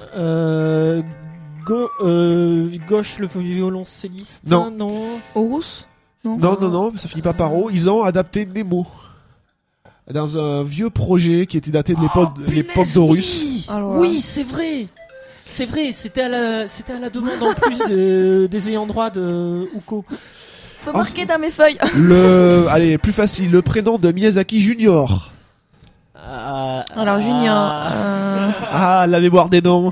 Gauche, le violoncelliste. Non. Horus? Non, ça finit pas par O. Ils ont adapté Nemo. Dans un vieux projet qui était daté de l'époque d'Horus. Oui, c'est vrai. C'est vrai, c'était à la demande en plus des ayants droit de Uko. Faut marquer dans mes feuilles. Allez, plus facile, le prénom de Miyazaki Junior. Alors Junior. La mémoire des noms.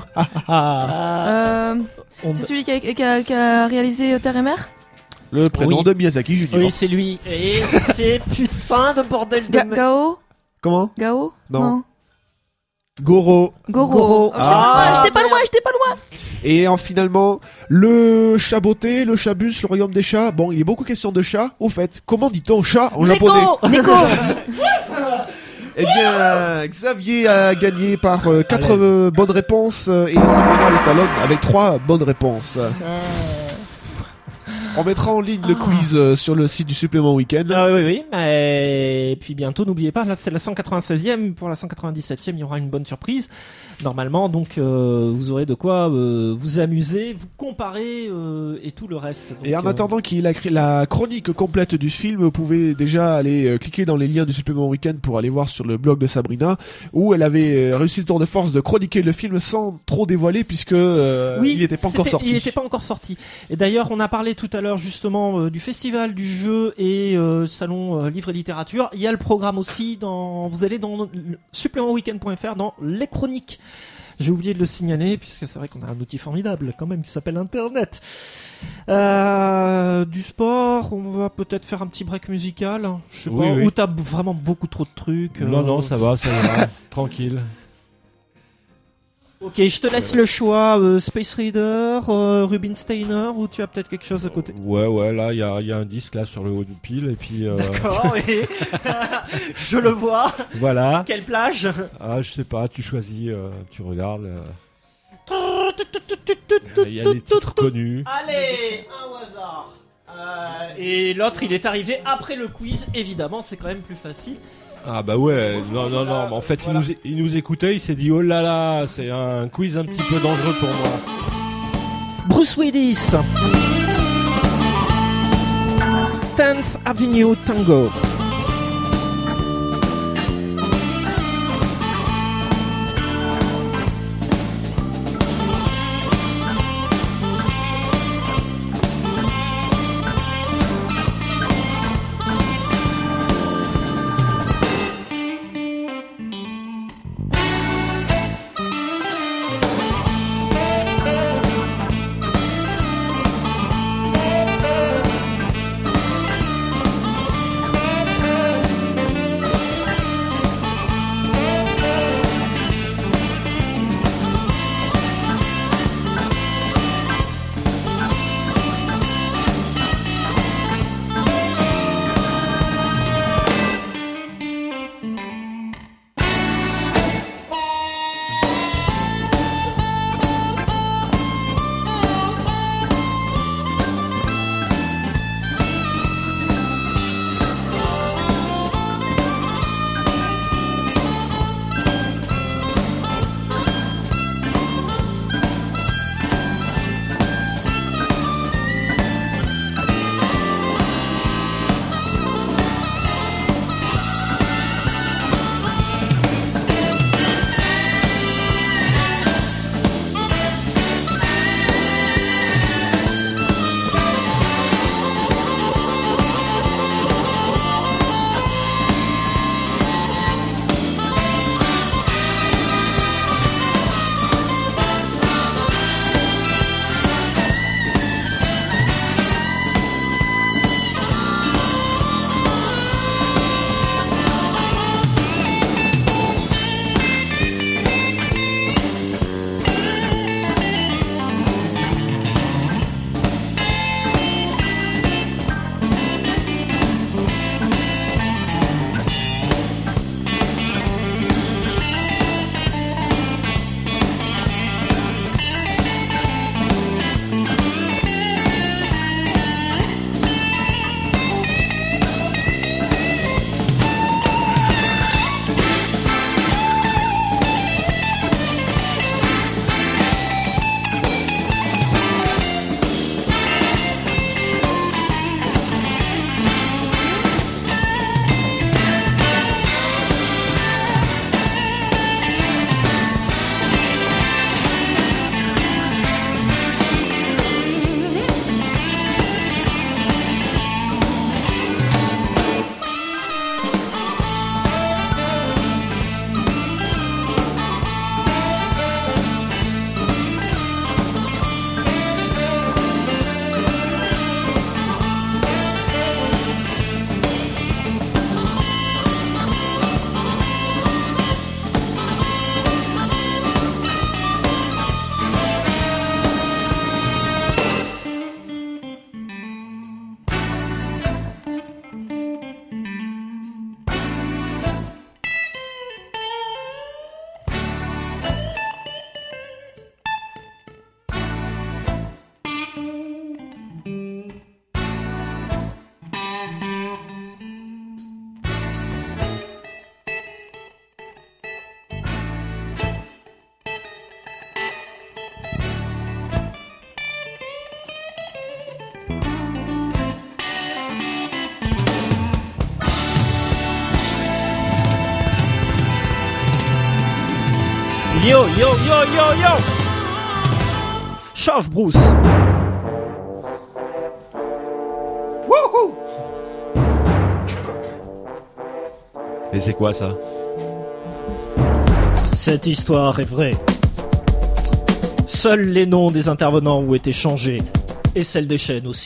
C'est celui qui a réalisé Terre et Mer. Le prénom de Miyazaki Junior. Oui, c'est lui. Et c'est putain de bordel de Gao. Comment? Gao? Non. Goro. J'étais pas loin. Et finalement, le chat beauté, le chat bus, le royaume des chats. Bon, il est beaucoup question de chat. Au fait, comment dit-on chat en japonais? Neko. Eh bien, Xavier a gagné par 4 bonnes réponses et Sabrina le talonne avec 3 bonnes réponses. On mettra en ligne le quiz sur le site du supplément week-end. Ah oui. Et puis bientôt, n'oubliez pas, là c'est la 196e. Pour la 197e, il y aura une bonne surprise. Normalement, donc vous aurez de quoi vous amuser, vous comparer et tout le reste. Donc, et en attendant qu'il y ait la chronique complète du film, vous pouvez déjà aller cliquer dans les liens du supplément week-end pour aller voir sur le blog de Sabrina, où elle avait réussi le tour de force de chroniquer le film sans trop dévoiler, puisque il n'était pas encore sorti. Il n'était pas encore sorti. Et d'ailleurs, on a parlé tout à l'heure justement du festival du jeu et salon livre et littérature. Il y a le programme aussi vous allez dans supplémentweekend.fr dans les chroniques. J'ai oublié de le signaler puisque c'est vrai qu'on a un outil formidable quand même qui s'appelle Internet. Du sport, on va peut-être faire un petit break musical. Je sais pas, où t'as vraiment beaucoup trop de trucs. Non, ça va, tranquille. Ok, je te laisse le choix, Space Reader, Rubin Steiner, ou tu as peut-être quelque chose à côté. Ouais, là, il y a un disque là sur le haut du pile, et puis... D'accord, oui. Je le vois. Voilà. Quelle plage? Ah, je sais pas, tu choisis, tu regardes. Il y a des titres connus. Allez, un au hasard. Et l'autre, il est arrivé après le quiz, évidemment, c'est quand même plus facile. Ah bah ouais, non, en fait voilà. il nous écoutait, il s'est dit oh là là, c'est un quiz un petit peu dangereux pour moi. Bruce Willis, 10th Avenue Tango. Yo, yo, yo, yo, yo. Chauffe, Bruce. Wouhou. Et c'est quoi ça? Cette histoire est vraie. Seuls les noms des intervenants ont été changés. Et celles des chaînes aussi.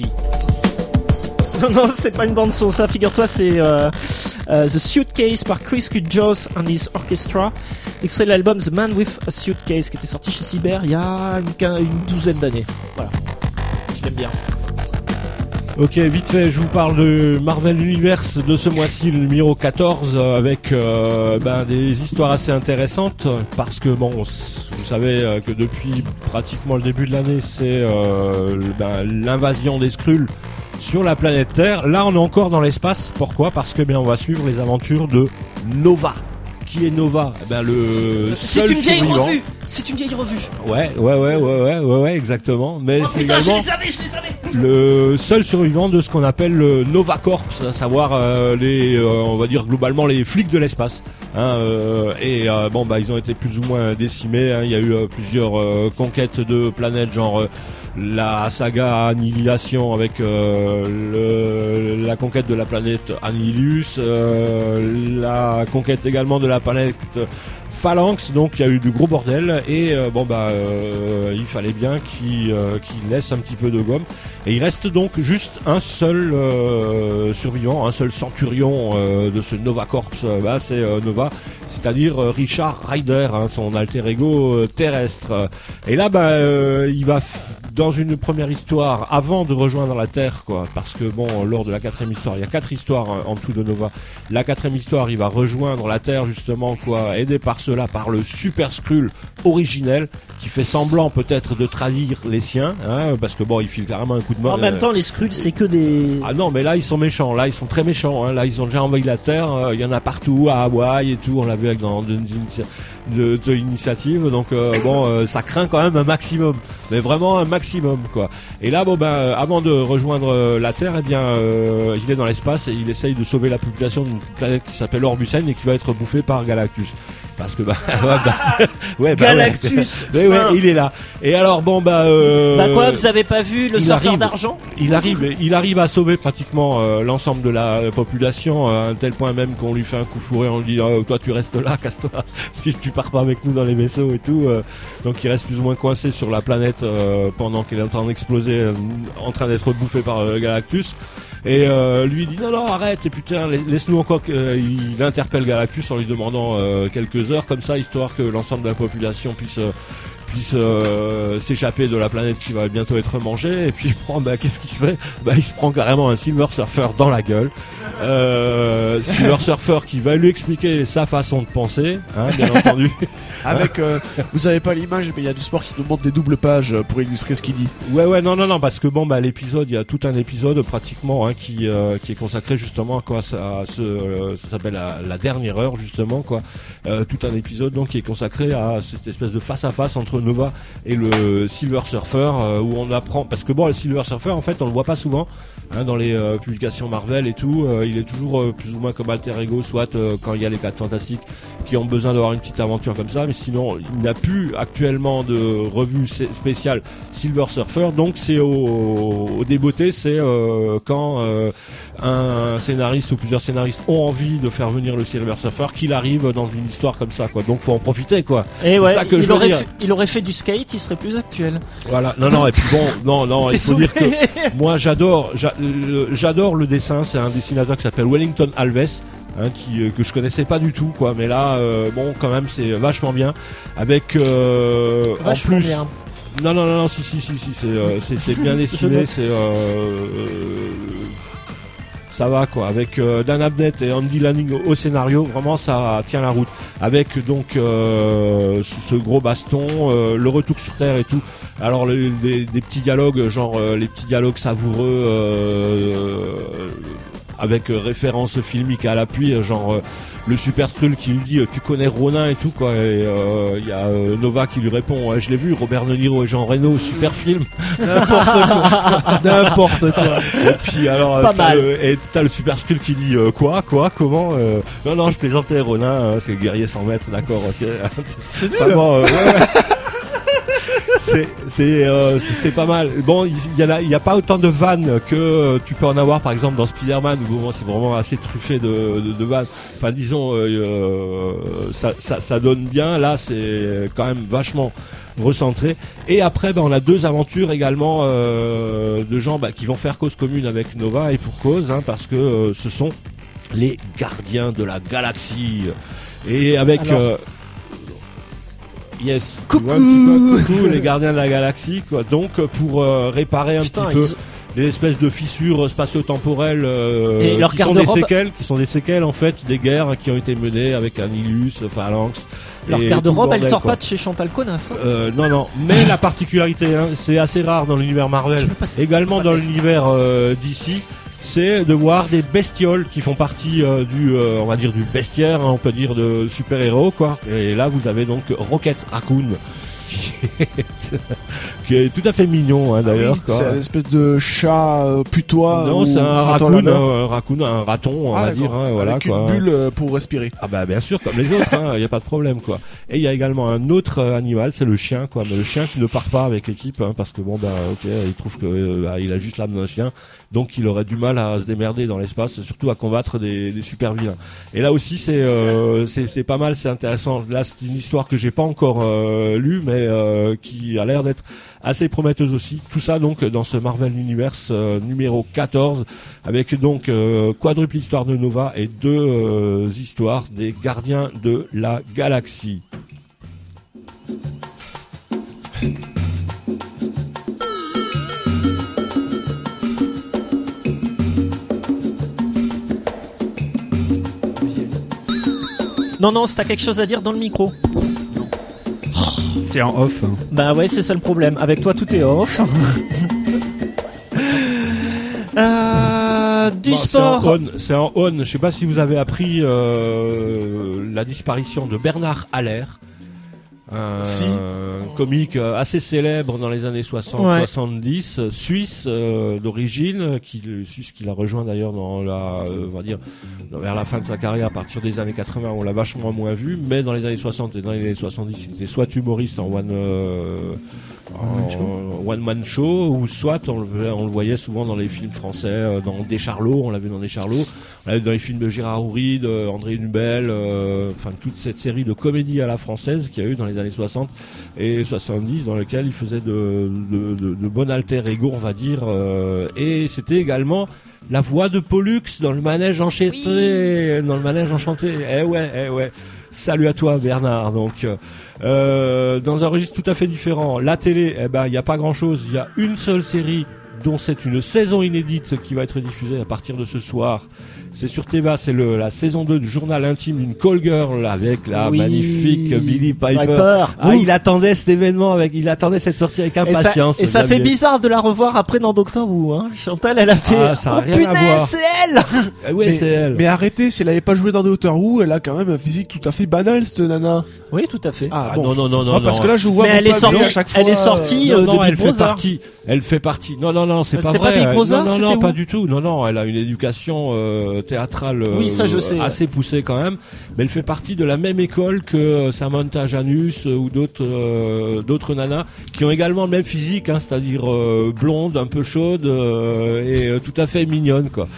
Non, c'est pas une bande-son, ça, figure-toi, c'est The Suitcase par Chris Kudjos and his Orchestra, extrait de l'album The Man with a Suitcase, qui était sorti chez Cyber il y a une douzaine d'années. Voilà, je l'aime bien. Ok, vite fait, je vous parle de Marvel Universe de ce mois-ci, le numéro 14, avec des histoires assez intéressantes, parce que bon, vous savez que depuis pratiquement le début de l'année, c'est l'invasion des Skrulls sur la planète Terre. Là, on est encore dans l'espace. Pourquoi? Parce que on va suivre les aventures de Nova. Qui est Nova? Le seul survivant. C'est une vieille revue. Ouais, exactement. Mais c'est putain, également je les savais. le seul survivant de ce qu'on appelle le Nova Corps, à savoir on va dire globalement les flics de l'espace. Ils ont été plus ou moins décimés. Il y a eu plusieurs conquêtes de planètes, genre la saga Annihilation avec la conquête de la planète Annihilus, la conquête également de la planète Phalanx, donc il y a eu du gros bordel et il fallait bien qu'il laisse un petit peu de gomme, et il reste donc juste un seul survivant, un seul centurion de ce Nova Corps, c'est Nova, c'est-à-dire Richard Ryder, son alter ego terrestre. Et là il va dans une première histoire avant de rejoindre la Terre, quoi, parce que lors de la 4e histoire, il y a 4 histoires en tout de Nova. La 4e histoire, il va rejoindre la Terre justement, quoi, aidé par par le Super Skrull originel, qui fait semblant peut-être de trahir les siens, parce que il file carrément un coup de main. En même temps, les Skrulls, c'est que des... Ah non, mais là ils sont méchants, là ils sont très méchants, là ils ont déjà envahi la Terre, il y en a partout, à Hawaï et tout, on l'a vu avec dans de initiative, donc ça craint quand même un maximum, mais vraiment un maximum, quoi. Et là avant de rejoindre la Terre, il est dans l'espace et il essaye de sauver la population d'une planète qui s'appelle Orbusène et qui va être bouffée par Galactus. Parce que Galactus. Ouais, il est là. Et alors quoi, vous avez pas vu le surfeur d'argent? Il arrive à sauver pratiquement l'ensemble de la population, à un tel point même qu'on lui fait un coup fourré, on lui dit toi tu restes là, casse-toi, tu pars pas avec nous dans les vaisseaux et tout. Donc il reste plus ou moins coincé sur la planète pendant qu'elle est en train d'exploser, en train d'être bouffé par Galactus. Et lui dit non arrête, et putain laisse-nous encore. Il interpelle Galactus en lui demandant quelques heures comme ça, histoire que l'ensemble de la population puisse s'échapper de la planète qui va bientôt être mangée. Et puis qu'est-ce qu'il se fait? Il se prend carrément un Silver Surfer dans la gueule. Silver Surfer qui va lui expliquer sa façon de penser, bien entendu. Avec vous avez pas l'image, mais il y a du sport qui nous montre des doubles pages pour illustrer ce qu'il dit. Non, parce que l'épisode, il y a tout un épisode pratiquement qui est consacré justement à quoi, ça s'appelle la dernière heure justement, quoi. Tout un épisode donc qui est consacré à cette espèce de face à face entre Nova et le Silver Surfer, où on apprend, parce que le Silver Surfer en fait on le voit pas souvent dans les publications Marvel et tout, il est toujours plus ou moins comme alter ego, soit quand il y a les 4 fantastiques qui ont besoin d'avoir une petite aventure comme ça, mais sinon il n'y a plus actuellement de revue spéciale Silver Surfer, donc c'est au débeauté, c'est quand un scénariste ou plusieurs scénaristes ont envie de faire venir le Silver Surfer, qu'il arrive dans une histoire comme ça, quoi. Donc faut en profiter, quoi. Et c'est ça que je veux dire. Il aurait fait du skate, il serait plus actuel. Voilà. Non. Et puis il faut dire que moi j'adore le dessin. C'est un dessinateur qui s'appelle Wellington Alves. Que je connaissais pas du tout, quoi, mais là quand même c'est vachement bien, avec vachement en plus bien. Non, si c'est bien dessiné, c'est ça va, quoi, avec Dan Abnett et Andy Lanning au scénario, vraiment ça tient la route, avec donc ce gros baston, le retour sur Terre et tout. Alors des petits dialogues, genre les petits dialogues savoureux avec référence filmique à l'appui, genre le Super Skrull qui lui dit tu connais Ronin et tout quoi, et il y a Nova qui lui répond je l'ai vu, Robert De Niro et Jean Reno, super film. N'importe quoi. Et puis alors Pas mal. t'as le Super Skrull qui dit quoi comment non je plaisantais, Ronin c'est guerrier 100 mètres, d'accord, ok. C'est nul. Vraiment, c'est pas mal. Bon, il y a pas autant de vannes que tu peux en avoir par exemple dans Spider-Man où bon, c'est vraiment assez truffé de vannes. Enfin disons ça donne bien. Là c'est quand même vachement recentré. Et après on a deux aventures également de gens qui vont faire cause commune avec Nova, et pour cause parce que ce sont les gardiens de la galaxie. Et avec yes, Coucou. tu vois un petit peu, coucou les gardiens de la galaxie quoi. Donc pour réparer un petit peu des espèces de fissures spatio-temporelles Et leur qui sont garde-robe- des séquelles en fait des guerres qui ont été menées avec Annihilus, Phalanx. Leur et garde-robe, tout le elle bordel, sort quoi. pas de chez Chantal Conas. Non, mais la particularité, c'est assez rare dans l'univers Marvel, également dans l'univers DC, c'est de voir des bestioles qui font partie on va dire du bestiaire, on peut dire de super-héros quoi. Et là vous avez donc Rocket Raccoon qui est tout à fait mignon d'ailleurs. Oui, quoi. c'est une espèce de chat putois. Non, ou c'est un raton raccoon, laveur. un raton, on va dire, voilà avec quoi. une bulle pour respirer. Ah bah bien sûr, comme les autres, il y a pas de problème quoi. Et il y a également un autre animal, c'est le chien quoi, mais le chien qui ne part pas avec l'équipe parce que bon il trouve que il a juste l'âme d'un chien, donc il aurait du mal à se démerder dans l'espace, surtout à combattre des super vilains. Et là aussi c'est pas mal, c'est intéressant. Là c'est une histoire que j'ai pas encore lue, mais qui a l'air d'être assez prometteuse aussi. Tout ça donc dans ce Marvel Universe numéro 14, avec donc quadruple histoire de Nova et deux histoires des gardiens de la galaxie. Non, si t'as quelque chose à dire dans le micro. C'est en off. Bah ouais, c'est ça le problème. Avec toi, tout est off. Du sport. C'est en on. Je sais pas si vous avez appris la disparition de Bernard Haller. Un comique assez célèbre dans les années 60-70, suisse d'origine, qui l'a rejoint d'ailleurs dans on va dire vers la fin de sa carrière. À partir des années 80, on l'a vachement moins vu, mais dans les années 60 et dans les années 70, il était soit humoriste en one man show, ou soit on le voyait souvent dans les films français, dans Des Charlots, on l'a vu dans Des Charlots, on l'a vu dans les films de Gérard Houry, de André Nubel, enfin toute cette série de comédies à la française qu'il y a eu dans les années 60 et 70, dans lequel il faisait de bon alter ego, on va dire, et c'était également la voix de Pollux dans le manège enchanté, dans le manège enchanté. Eh ouais. Salut à toi Bernard. Donc dans un registre tout à fait différent, la télé, il y a pas grand-chose, il y a une seule série dont c'est une saison inédite qui va être diffusée à partir de ce soir. C'est sur Teva, c'est la saison 2 du journal intime d'une call girl avec la magnifique Billie Piper. Il attendait cet événement il attendait cette sortie avec impatience. Et ça fait bizarre de la revoir après dans Doctor Who, hein. Chantal, elle a fait, ça a rien à voir. C'est elle! Ouais, c'est elle. Mais arrêtez, si elle avait pas joué dans Doctor Who, elle a quand même un physique tout à fait banal, cette nana. Oui, tout à fait. Non, parce que là, je vois mais elle est sortie, à chaque fois. elle est sortie non, de elle Big fait Brother. partie. Elle fait partie. Non, c'est pas C'était vrai. pas Big Brother, non, c'était pas où du tout. Non, elle a une éducation théâtrale oui, ça, je sais, assez poussée quand même. Mais elle fait partie de la même école que Samantha Janus ou d'autres nanas qui ont également le même physique, c'est-à-dire blonde, un peu chaude et tout à fait mignonne, quoi.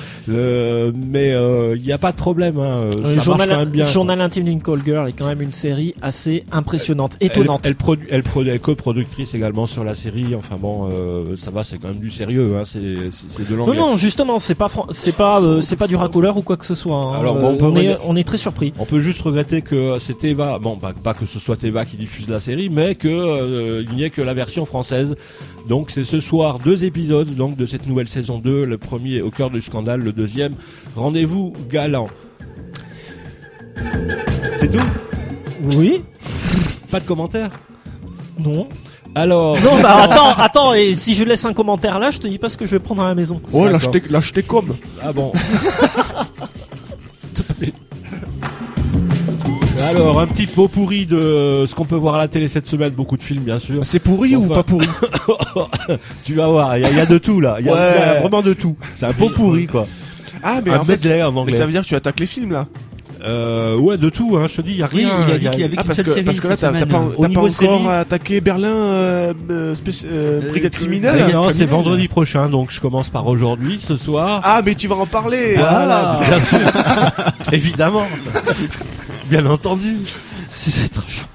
Mais il n'y a pas de problème. Ça marche quand même bien. Journal intime d'une call girl est quand même une série assez impressionnante, étonnante. Elle est coproductrice également sur la série. Enfin bon, ça va, c'est quand même du sérieux. C'est de l'anglais. Non, justement, c'est pas du racoleur ou quoi que ce soit. Alors, on est très surpris. On peut juste regretter que c'est Teva, pas que ce soit Teva qui diffuse la série, mais que il n'y ait que la version française. Donc c'est ce soir 2 épisodes donc de cette nouvelle saison 2, le premier au cœur du scandale, le deuxième rendez-vous galant. C'est tout? Oui. Pas de commentaires? Non. Alors, Non, bah attends, et si je laisse un commentaire là, je te dis pas ce que je vais prendre à la maison. Oh, D'accord. l'acheter comme. ah bon. Alors, un petit pot pourri de ce qu'on peut voir à la télé cette semaine, beaucoup de films bien sûr. C'est pourri ou Enfin. pas pourri? Tu vas voir, il y a de tout là, il y a vraiment de tout. C'est un pot pourri quoi. Ah, mais Un en fait, medley en mais anglais. ça veut dire que tu attaques les films là. Ouais, de tout, hein, je te dis, il y a Oui, rien. il a dit qu'il y avait Ah, qu'une parce seule que série là, cette t'as semaine. pas Au niveau encore série, attaqué Berlin, Brigade criminelle. Non, c'est vendredi prochain, donc je commence par aujourd'hui, ce soir. Ah, mais tu vas en parler. Voilà, bien sûr. Évidemment. Bien entendu. C'est trop chaud.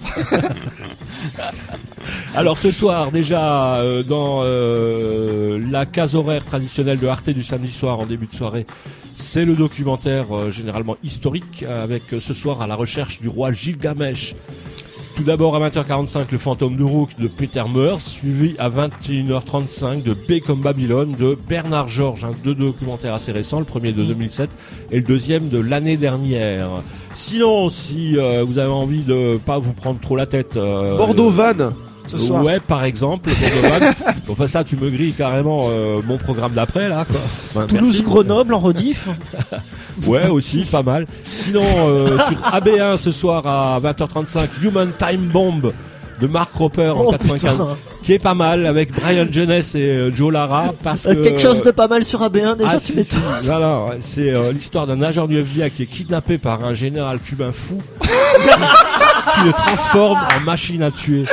Alors ce soir déjà dans la case horaire traditionnelle de Arte du samedi soir en début de soirée, c'est le documentaire généralement historique avec ce soir à la recherche du roi Gilgamesh. Tout d'abord à 20h45 le fantôme d'Uruk de Peter Moers, suivi à 21h35 de B comme Babylone de Bernard Georges, deux documentaires assez récents, le premier de 2007 et le deuxième de l'année dernière. Sinon, si vous avez envie de pas vous prendre trop la tête, Bordeaux-Vannes, ce soir. ouais, par exemple, Bordeaux-Vannes. Enfin ça, tu me grilles carrément mon programme d'après là. Quoi. Enfin, merci. Toulouse-Grenoble en rediff. Ouais, aussi, pas mal. Sinon, sur AB1 ce soir à 20h35, Human Time Bomb de Mark Roper en Oh 95, putain. qui est pas mal avec Brian Jones et Joe Lara, parce que Quelque chose de pas mal sur AB1 déjà, ah, tu si, m'étonnes. si. Voilà, ouais, c'est l'histoire d'un agent du FBI qui est kidnappé par un général cubain fou qui le transforme en machine à tuer.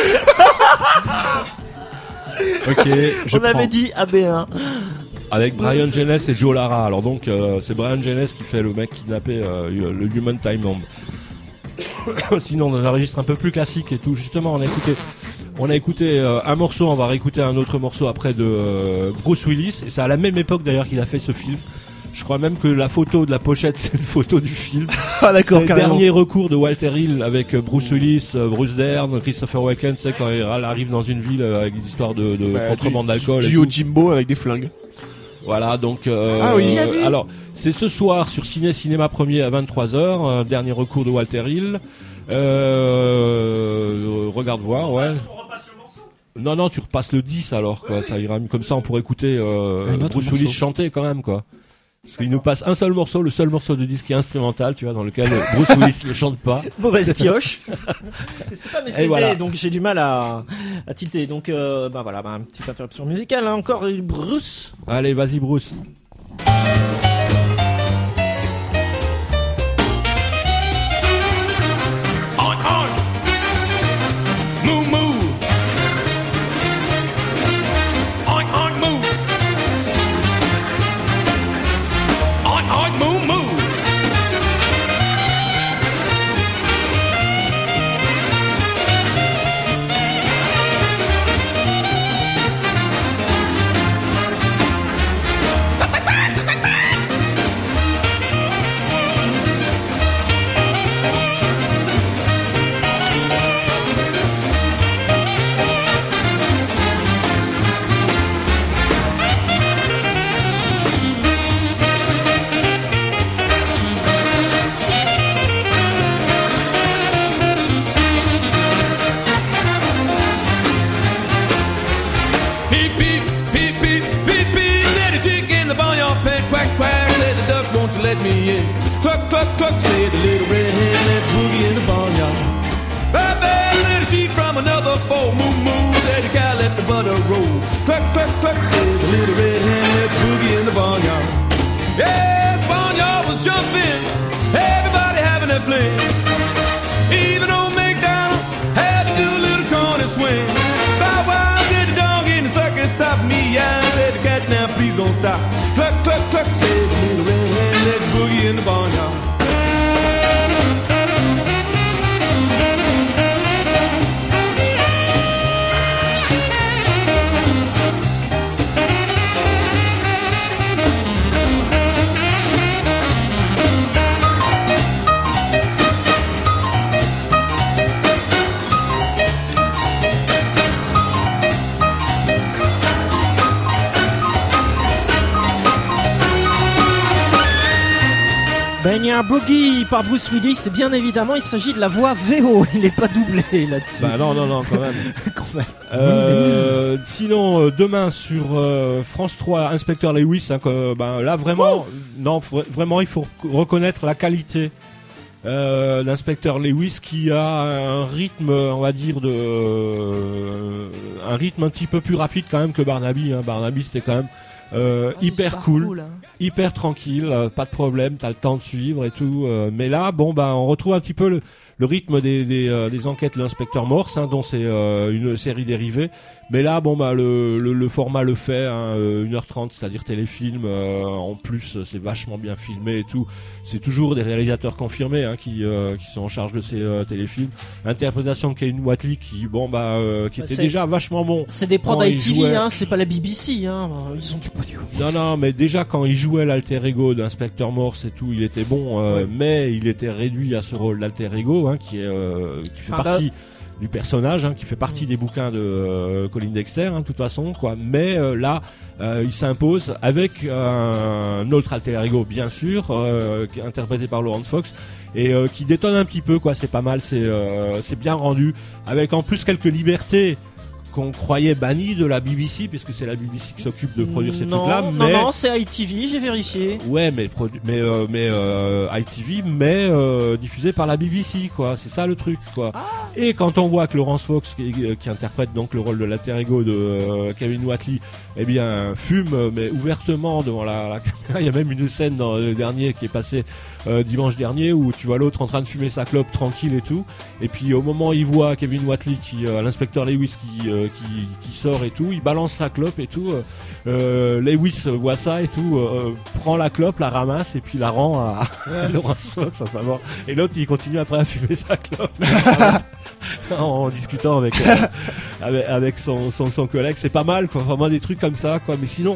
Ok, je On prends. avait dit AB1. Avec Brian Jones et Joe Lara. Alors donc c'est Brian Jones qui fait le mec kidnappé, le Human Time Bomb. Sinon dans un registre un peu plus classique et tout, justement on a écouté un morceau, on va réécouter un autre morceau après de Bruce Willis, et c'est à la même époque d'ailleurs qu'il a fait ce film. Je crois même que la photo de la pochette c'est une photo du film. Ah d'accord, C'est le carrément. dernier recours de Walter Hill avec Bruce Willis, Bruce Dern, Christopher Walken, c'est quand il arrive dans une ville avec des histoires de contrebande d'alcool et Duo tout. Jimbo avec des flingues. Voilà, donc Ah oui. J'ai vu. alors c'est ce soir sur Cinéma Premier à 23h, dernier recours de Walter Hill. Regarde voir, ouais. Non, tu repasses le 10 alors quoi, ça ira mieux. Comme ça on pourrait écouter autre Bruce Willis morceau. chanter quand même quoi. Parce qu'il nous passe un seul morceau, le seul morceau de disque qui est instrumental, tu vois, dans lequel Bruce Willis ne chante pas. Mauvaise pioche. C'est pas mes CD, voilà. donc j'ai du mal à tilter. Donc bah voilà, bah, une petite interruption musicale. Hein, encore Bruce. Allez, vas-y Bruce. Move, move. Oink, oink, move. Oink, oink, move, move. Peep, peep, peep, peep, peep, peep. Said a chick in the barnyard pen, quack, quack. Said the duck, won't you let me in? Cluck, cluck, cluck. Said the little red hen, let's boogie in the barnyard. Bye, bye, little sheep from another fold. Moo, moo. Said the cow, let the butter roll. Cluck, cluck, cluck. Said the little red hen, let's boogie in the barnyard. Yeah, the barnyard was jumping. Everybody having their fling. Even old McDonald had to do a little corner swing. Bow wow, said the dog in the circus top me. I said the cat, now please don't stop. Cluck, cluck, cluck, said the little red hen, let's boogie in the barnyard. Rainier Boogie par Bruce Willis, et bien évidemment il s'agit de la voix VO, il n'est pas doublé là-dessus. Bah non, quand même. Quand même. Sinon, demain sur France 3, Inspecteur Lewis, hein, là vraiment, vraiment il faut reconnaître la qualité l'inspecteur Lewis qui a un rythme, on va dire un rythme un petit peu plus rapide quand même que Barnaby. Hein. Barnaby c'était quand même hyper cool, hyper tranquille, pas de problème, t'as le temps de suivre et tout. Mais là, on retrouve un petit peu le rythme des enquêtes de l'inspecteur Morse, hein, dont c'est une série dérivée. Mais là, le format le fait, hein, 1h30, c'est-à-dire téléfilm. En plus, c'est vachement bien filmé et tout. C'est toujours des réalisateurs confirmés, hein, qui sont en charge de ces téléfilms. L'interprétation de Kevin Whatley, qui était déjà vachement bon. C'est des prods ITV, hein, c'est pas la BBC, hein. Ils sont du podium. Non, mais déjà quand il jouait l'alter ego d'inspecteur Morse et tout, il était bon, mais il était réduit à ce rôle d'alter ego, hein, qui fait partie du personnage, hein, qui fait partie des bouquins de Colin Dexter, hein, de toute façon, quoi. Mais là, il s'impose avec un autre alter ego, bien sûr, qui est interprété par Laurence Fox et qui détonne un petit peu, quoi. C'est pas mal, c'est bien rendu, avec en plus quelques libertés qu'on croyait banni de la BBC, puisque c'est la BBC qui s'occupe de produire ces trucs-là. Non, c'est ITV, j'ai vérifié. Ouais, mais ITV, mais diffusé par la BBC, quoi. C'est ça le truc, quoi. Et quand on voit que Laurence Fox, qui interprète donc le rôle de l'alter ego de Kevin Whatley, eh bien, fume, mais ouvertement devant la caméra. Il y a même une scène dans le dernier qui est passé dimanche dernier, où tu vois l'autre en train de fumer sa clope tranquille et tout. Et puis au moment où il voit Kevin Whatley, l'inspecteur Lewis qui sort et tout, il balance sa clope et tout. Lewis voit ça et tout, prend la clope, la ramasse et puis la rend à Laurence Fox en faveur. Et l'autre il continue après à fumer sa clope en discutant avec son collègue. C'est pas mal, quoi. Vraiment des trucs comme ça, quoi. Mais sinon,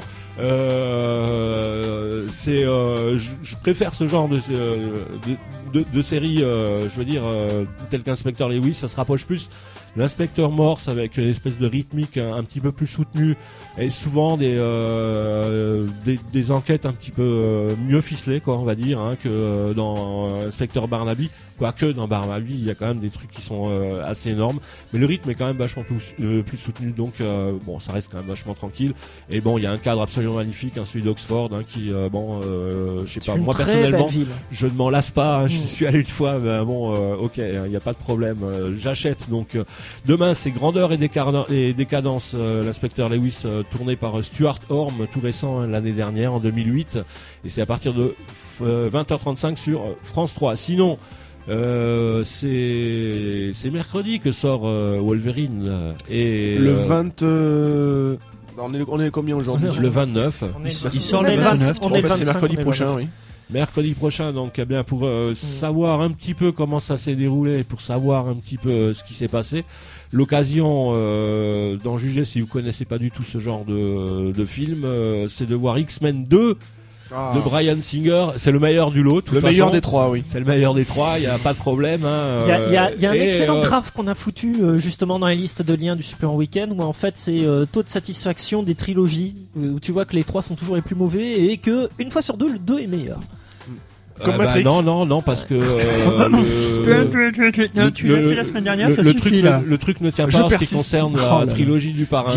je préfère ce genre de série, je veux dire, tel qu'Inspecteur Lewis. Ça se rapproche plus l'inspecteur Morse, avec une espèce de rythmique un petit peu plus soutenue, et souvent des enquêtes un petit peu mieux ficelées, quoi, on va dire, hein, que dans Inspecteur Barnaby. Quoique dans Barnaby, il y a quand même des trucs qui sont assez énormes, mais le rythme est quand même vachement plus soutenu, donc ça reste quand même vachement tranquille. Et il y a un cadre absolument magnifique, hein, celui d'Oxford, hein, qui je sais pas, moi personnellement, je ne m'en lasse pas, hein, j'y suis allé une fois, mais ok, il n'y a pas de problème, j'achète. Donc demain, c'est Grandeur et Décadence, l'inspecteur Lewis, tourné par Stuart Orme, tout récent, hein, l'année dernière, en 2008, et c'est à partir de 20h35 sur France 3. Sinon, c'est mercredi que sort Wolverine, et le 20 on est combien aujourd'hui? Le 29. Il sort le 29. C'est mercredi prochain, oui. Mercredi prochain, donc bien pour savoir un petit peu comment ça s'est déroulé, pour savoir un petit peu ce qui s'est passé. L'occasion d'en juger, si vous connaissez pas du tout ce genre de film, c'est de voir X-Men 2 de Bryan Singer. C'est le meilleur du lot. Le meilleur des trois, oui. C'est le meilleur des trois, il n'y a pas de problème. Il y a un excellent graphe qu'on a foutu justement dans les listes de liens du Super Weekend, où en fait c'est taux de satisfaction des trilogies, où tu vois que les trois sont toujours les plus mauvais, et que une fois sur deux, le 2 est meilleur. Comme Matrix. Non, parce que tu l'as fait la semaine dernière, ça suffit là. Le truc ne tient pas en ce qui concerne la trilogie du parrain.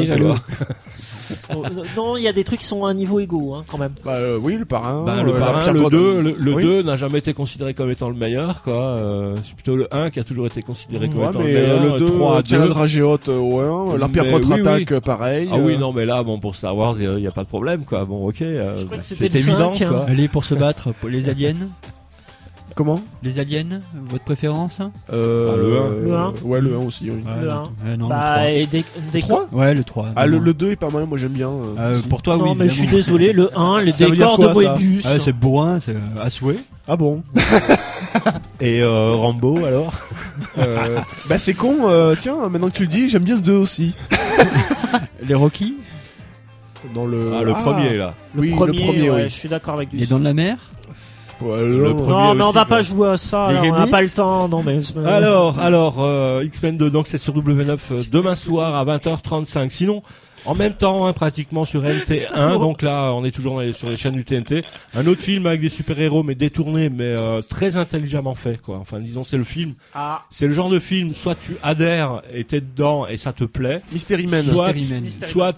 Non, il y a des trucs qui sont à un niveau égaux, hein, quand même. Oui, le parrain. Le 2 n'a jamais été considéré comme étant le meilleur, quoi. C'est plutôt le 1 qui a toujours été considéré comme étant le meilleur. Le 2, tient la dragée haute au 1, l'Empire contre-attaque, pareil. Ah oui, non, mais là, pour Star Wars, il n'y a pas de problème, quoi. Bon, ok. C'est évident, 5, quoi. Allez, pour se battre, pour les aliens. Comment? Les aliens, votre préférence? Le 1. Ouais, le 1 aussi, oui. Le 1. Non, le 3. Et des 3? Ouais, le 3. Le 2 est pas mal, moi j'aime bien. Pour toi, oui. Non, mais je suis désolé, le 1, les décors de Moebius. C'est bourrin, c'est à souhait. Ah bon? Et Rambo, alors? C'est con, tiens, maintenant que tu le dis, j'aime bien le 2 aussi. Les Rocky? Dans le... le premier, là. Oui, le premier, oui. Je suis d'accord avec lui. Les Dents de la Mer? Le premier Non, mais on aussi, va quoi. pas jouer à ça, Les là, on n'a Gremlins. pas le temps. Non, mais Alors, X-Men 2, donc c'est sur W9 demain soir à 20h35. Sinon, en même temps, hein, pratiquement sur NT1, donc là, on est toujours sur les chaînes du TNT. Un autre film avec des super-héros, mais détourné, mais très intelligemment fait, quoi. Enfin, disons, c'est le film. Ah, C'est le genre de film, soit tu adhères et t'es dedans et ça te plaît, Mystery Man. soit, Mystery Man. soit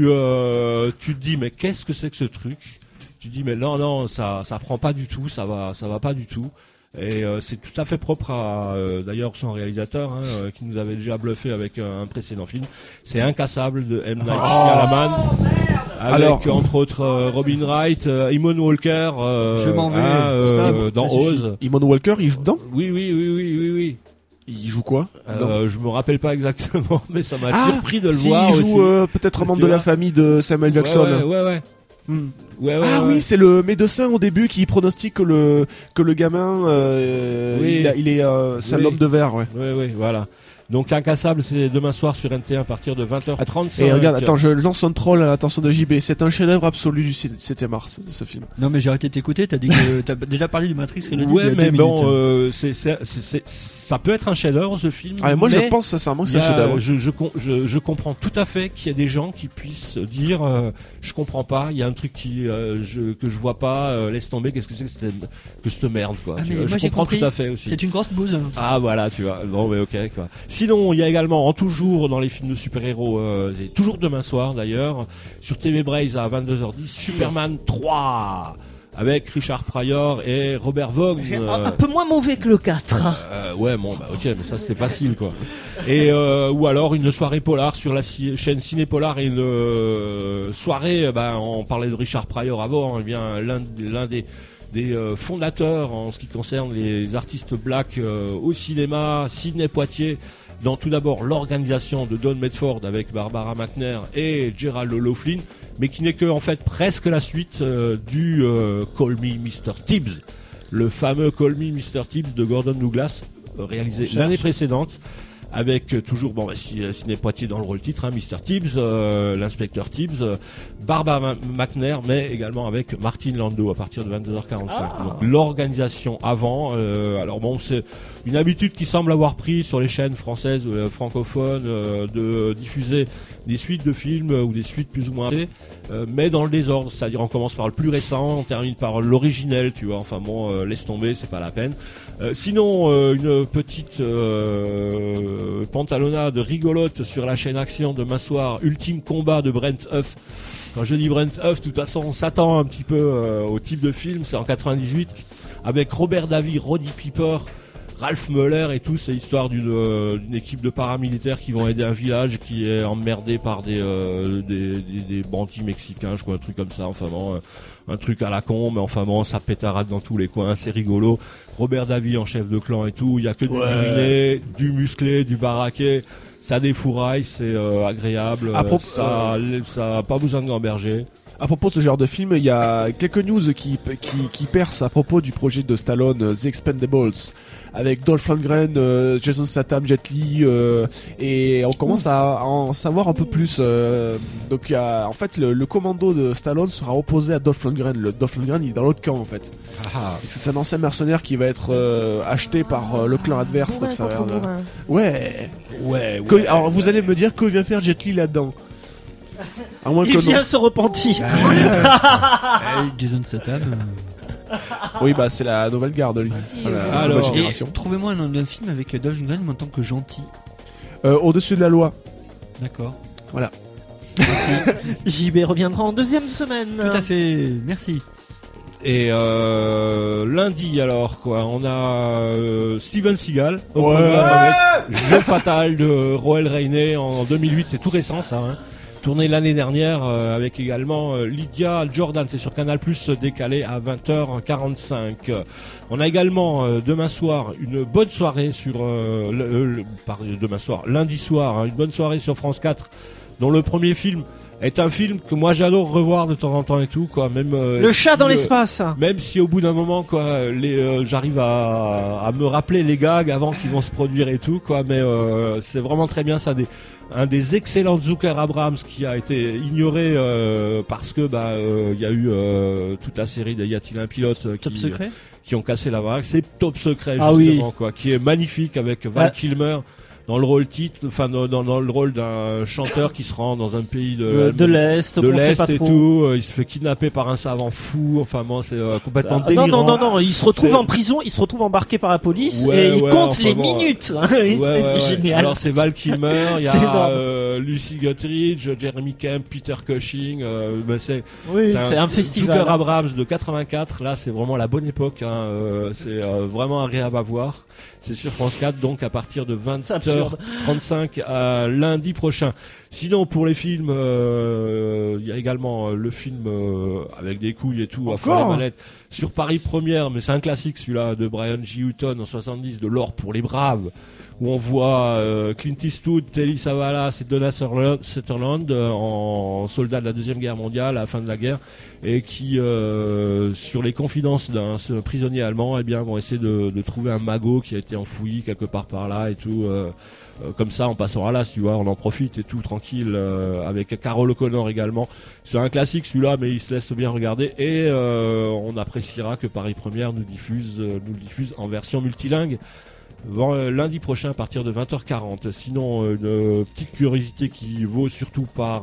tu te dis mais qu'est-ce que c'est que ce truc? Tu dis mais non ça prend pas du tout, ça va pas du tout. Et c'est tout à fait propre à d'ailleurs son réalisateur qui nous avait déjà bluffé avec un précédent film. C'est Incassable de M. Night Shyamalan. Avec entre autres Robin Wright, Eamon Walker, Je m'en vais. dans Ça suffit. Oz. Eamon Walker, il joue dedans? Oui. Il joue quoi? Non. Je me rappelle pas exactement, mais ça m'a Ah, surpris de le si, voir il joue aussi. peut-être un membre Tu de la vois famille de Samuel Jackson. Ouais. Hmm. Ouais, Ah ouais. oui, c'est le médecin au début qui pronostique que le gamin, Oui. il est, c'est Oui. l'homme de verre, ouais. Oui, voilà. Donc Incassable, c'est demain soir sur NT1 à partir de 20h35. Et regarde, attends, je lance un troll à l'attention de JB. C'est un chef-d'œuvre absolu du 7e art, ce film. Non, mais j'ai arrêté de t'écouter. T'as dit que t'as déjà parlé du Matrix Reloaded il y Ouais, a 2 mais bon, minutes. ça peut être un chef-d'œuvre ce film. Ah, moi, mais je pense sincèrement que c'est il un y a- chef-d'œuvre. je comprends tout à fait qu'il y a des gens qui puissent dire je comprends pas, il y a un truc que je vois pas, laisse tomber, qu'est-ce que c'est que cette merde quoi. Ah, Tu mais vois, moi, je j'ai comprends compris. tout à fait aussi. C'est une grosse bouse. Ah voilà, tu vois. Bon, mais ok quoi. Sinon, il y a également en toujours dans les films de super-héros, et toujours demain soir d'ailleurs, sur TV Braze à 22h10, Superman 3 avec Richard Pryor et Robert Vaughn. un peu moins mauvais que le 4. Ouais, bon, bah ok, mais ça c'était facile quoi. Et ou alors une soirée polar sur la chaîne Ciné Polar et une soirée. On parlait de Richard Pryor avant, hein, bien l'un des fondateurs en ce qui concerne les artistes black au cinéma, Sidney Poitier, dans tout d'abord l'organisation de Don Medford avec Barbara McNair et Gerald O'Loughlin, mais qui n'est que en fait presque la suite du Call Me Mr. Tibbs, le fameux Call Me Mr. Tibbs de Gordon Douglas, réalisé l'année précédente. Avec toujours Sidney Poitier dans le rôle titre, hein, Mr. Tibbs, l'inspecteur Tibbs, Barbara McNair, mais également avec Martin Landau à partir de 22h45. Donc l'organisation avant. Alors bon, c'est une habitude qui semble avoir pris sur les chaînes françaises francophones de diffuser des suites de films ou des suites plus ou moins mais dans le désordre, c'est-à-dire on commence par le plus récent, on termine par l'originel, tu vois. Enfin bon, laisse tomber, c'est pas la peine. Sinon, une petite pantalonnade rigolote sur la chaîne Action demain soir, Ultime Combat de Brent Huff. Quand je dis Brent Huff, de toute façon, on s'attend un petit peu au type de film. C'est en 98 avec Robert Davi, Roddy Piper, Ralph Muller et tout. C'est l'histoire d'une équipe de paramilitaires qui vont aider un village qui est emmerdé par des bandits mexicains, je crois, un truc comme ça. Enfin bon, un truc à la con, mais enfin bon, ça pétarade dans tous les coins, c'est rigolo. Robert Davi en chef de clan et tout. Il y a que du buriné, du musclé, du baraqué. Ça défouraille, c'est agréable. Ça a pas besoin de gamberger. À propos de ce genre de film, il y a quelques news qui percent à propos du projet de Stallone, The Expendables, avec Dolph Lundgren, Jason Statham, Jet Li, et on commence à en savoir un peu plus. Donc, en fait, le commando de Stallone sera opposé à Dolph Lundgren. Le Dolph Lundgren, il est dans l'autre camp, en fait. Parce que c'est un ancien mercenaire qui va être acheté par le clan adverse. Donc ça va Bourrin contre Ouais. Ouais. Alors, vous allez me dire que vient faire Jet Li là-dedans. À moins Il que vient non. se repentir. Jason Statham. Oui, bah c'est la nouvelle garde, lui. Si, Enfin, la alors, nouvelle Et génération. trouvez-moi un nom d'un film avec Dolph Lundgren en tant que gentil. Au-dessus de la loi. D'accord. JB reviendra en deuxième semaine. Tout à fait. Merci. Et lundi alors quoi, on a Steven Seagal au Ouais. programme avec Jeu fatal de Roel Rainey en 2008, c'est tout récent ça, hein. Tourné l'année dernière avec également Lydia Jordan, c'est sur Canal+, décalé à 20h45. On a également demain soir une bonne soirée sur lundi soir, hein, une bonne soirée sur France 4 dont le premier film est un film que moi j'adore revoir de temps en temps et tout quoi, même Le chat si, dans l'espace. même si au bout d'un moment quoi j'arrive à me rappeler les gags avant qu'ils vont se produire et tout quoi, mais c'est vraiment très bien ça, un des excellents Zucker Abrams qui a été ignoré parce que il y a eu toute la série de Y a-t-il un pilote Top secret. qui ont cassé la baraque. C'est Top Secret, Ah justement, quoi, qui est magnifique avec Val Kilmer dans le rôle titre, enfin dans le rôle d'un chanteur qui se rend dans un pays de l'Est, de on sait l'Est pas et trop. tout. Il se fait kidnapper par un savant fou. Enfin bon, c'est complètement délirant. Non, il se retrouve C'est- en prison, il se retrouve embarqué par la police Ouais, et il ouais, compte enfin les bon, minutes. Ouais, c'est ouais. génial. Alors c'est Val Kilmer, il y C'est énorme. a Lucy Guthridge, Jeremy Kemp, Peter Cushing. C'est Oui, c'est un Zucker festival. Abrams de 84. Là, c'est vraiment la bonne époque. Hein. C'est vraiment agréable à voir. C'est sur France 4, donc à partir de C'est absurde. 20h35 à lundi prochain. Sinon, pour les films, il y a également le film avec des couilles et tout, à fond la manette, sur Paris Première, mais c'est un classique celui-là, de Brian J. Hutton en 70, de L'or pour les braves, où on voit Clint Eastwood, Telly Savalas et Donna Sutherland en soldats de la Deuxième Guerre mondiale à la fin de la guerre, et qui, sur les confidences d'un prisonnier allemand, eh bien, vont essayer de trouver un magot qui a été enfoui quelque part par là et tout. Comme ça, en passant à l'as, tu vois, on en profite et tout, tranquille, avec Carol O'Connor également. C'est un classique celui-là, mais il se laisse bien regarder, et on appréciera que Paris Première nous le diffuse en version multilingue lundi prochain à partir de 20h40. Sinon, une petite curiosité qui vaut surtout par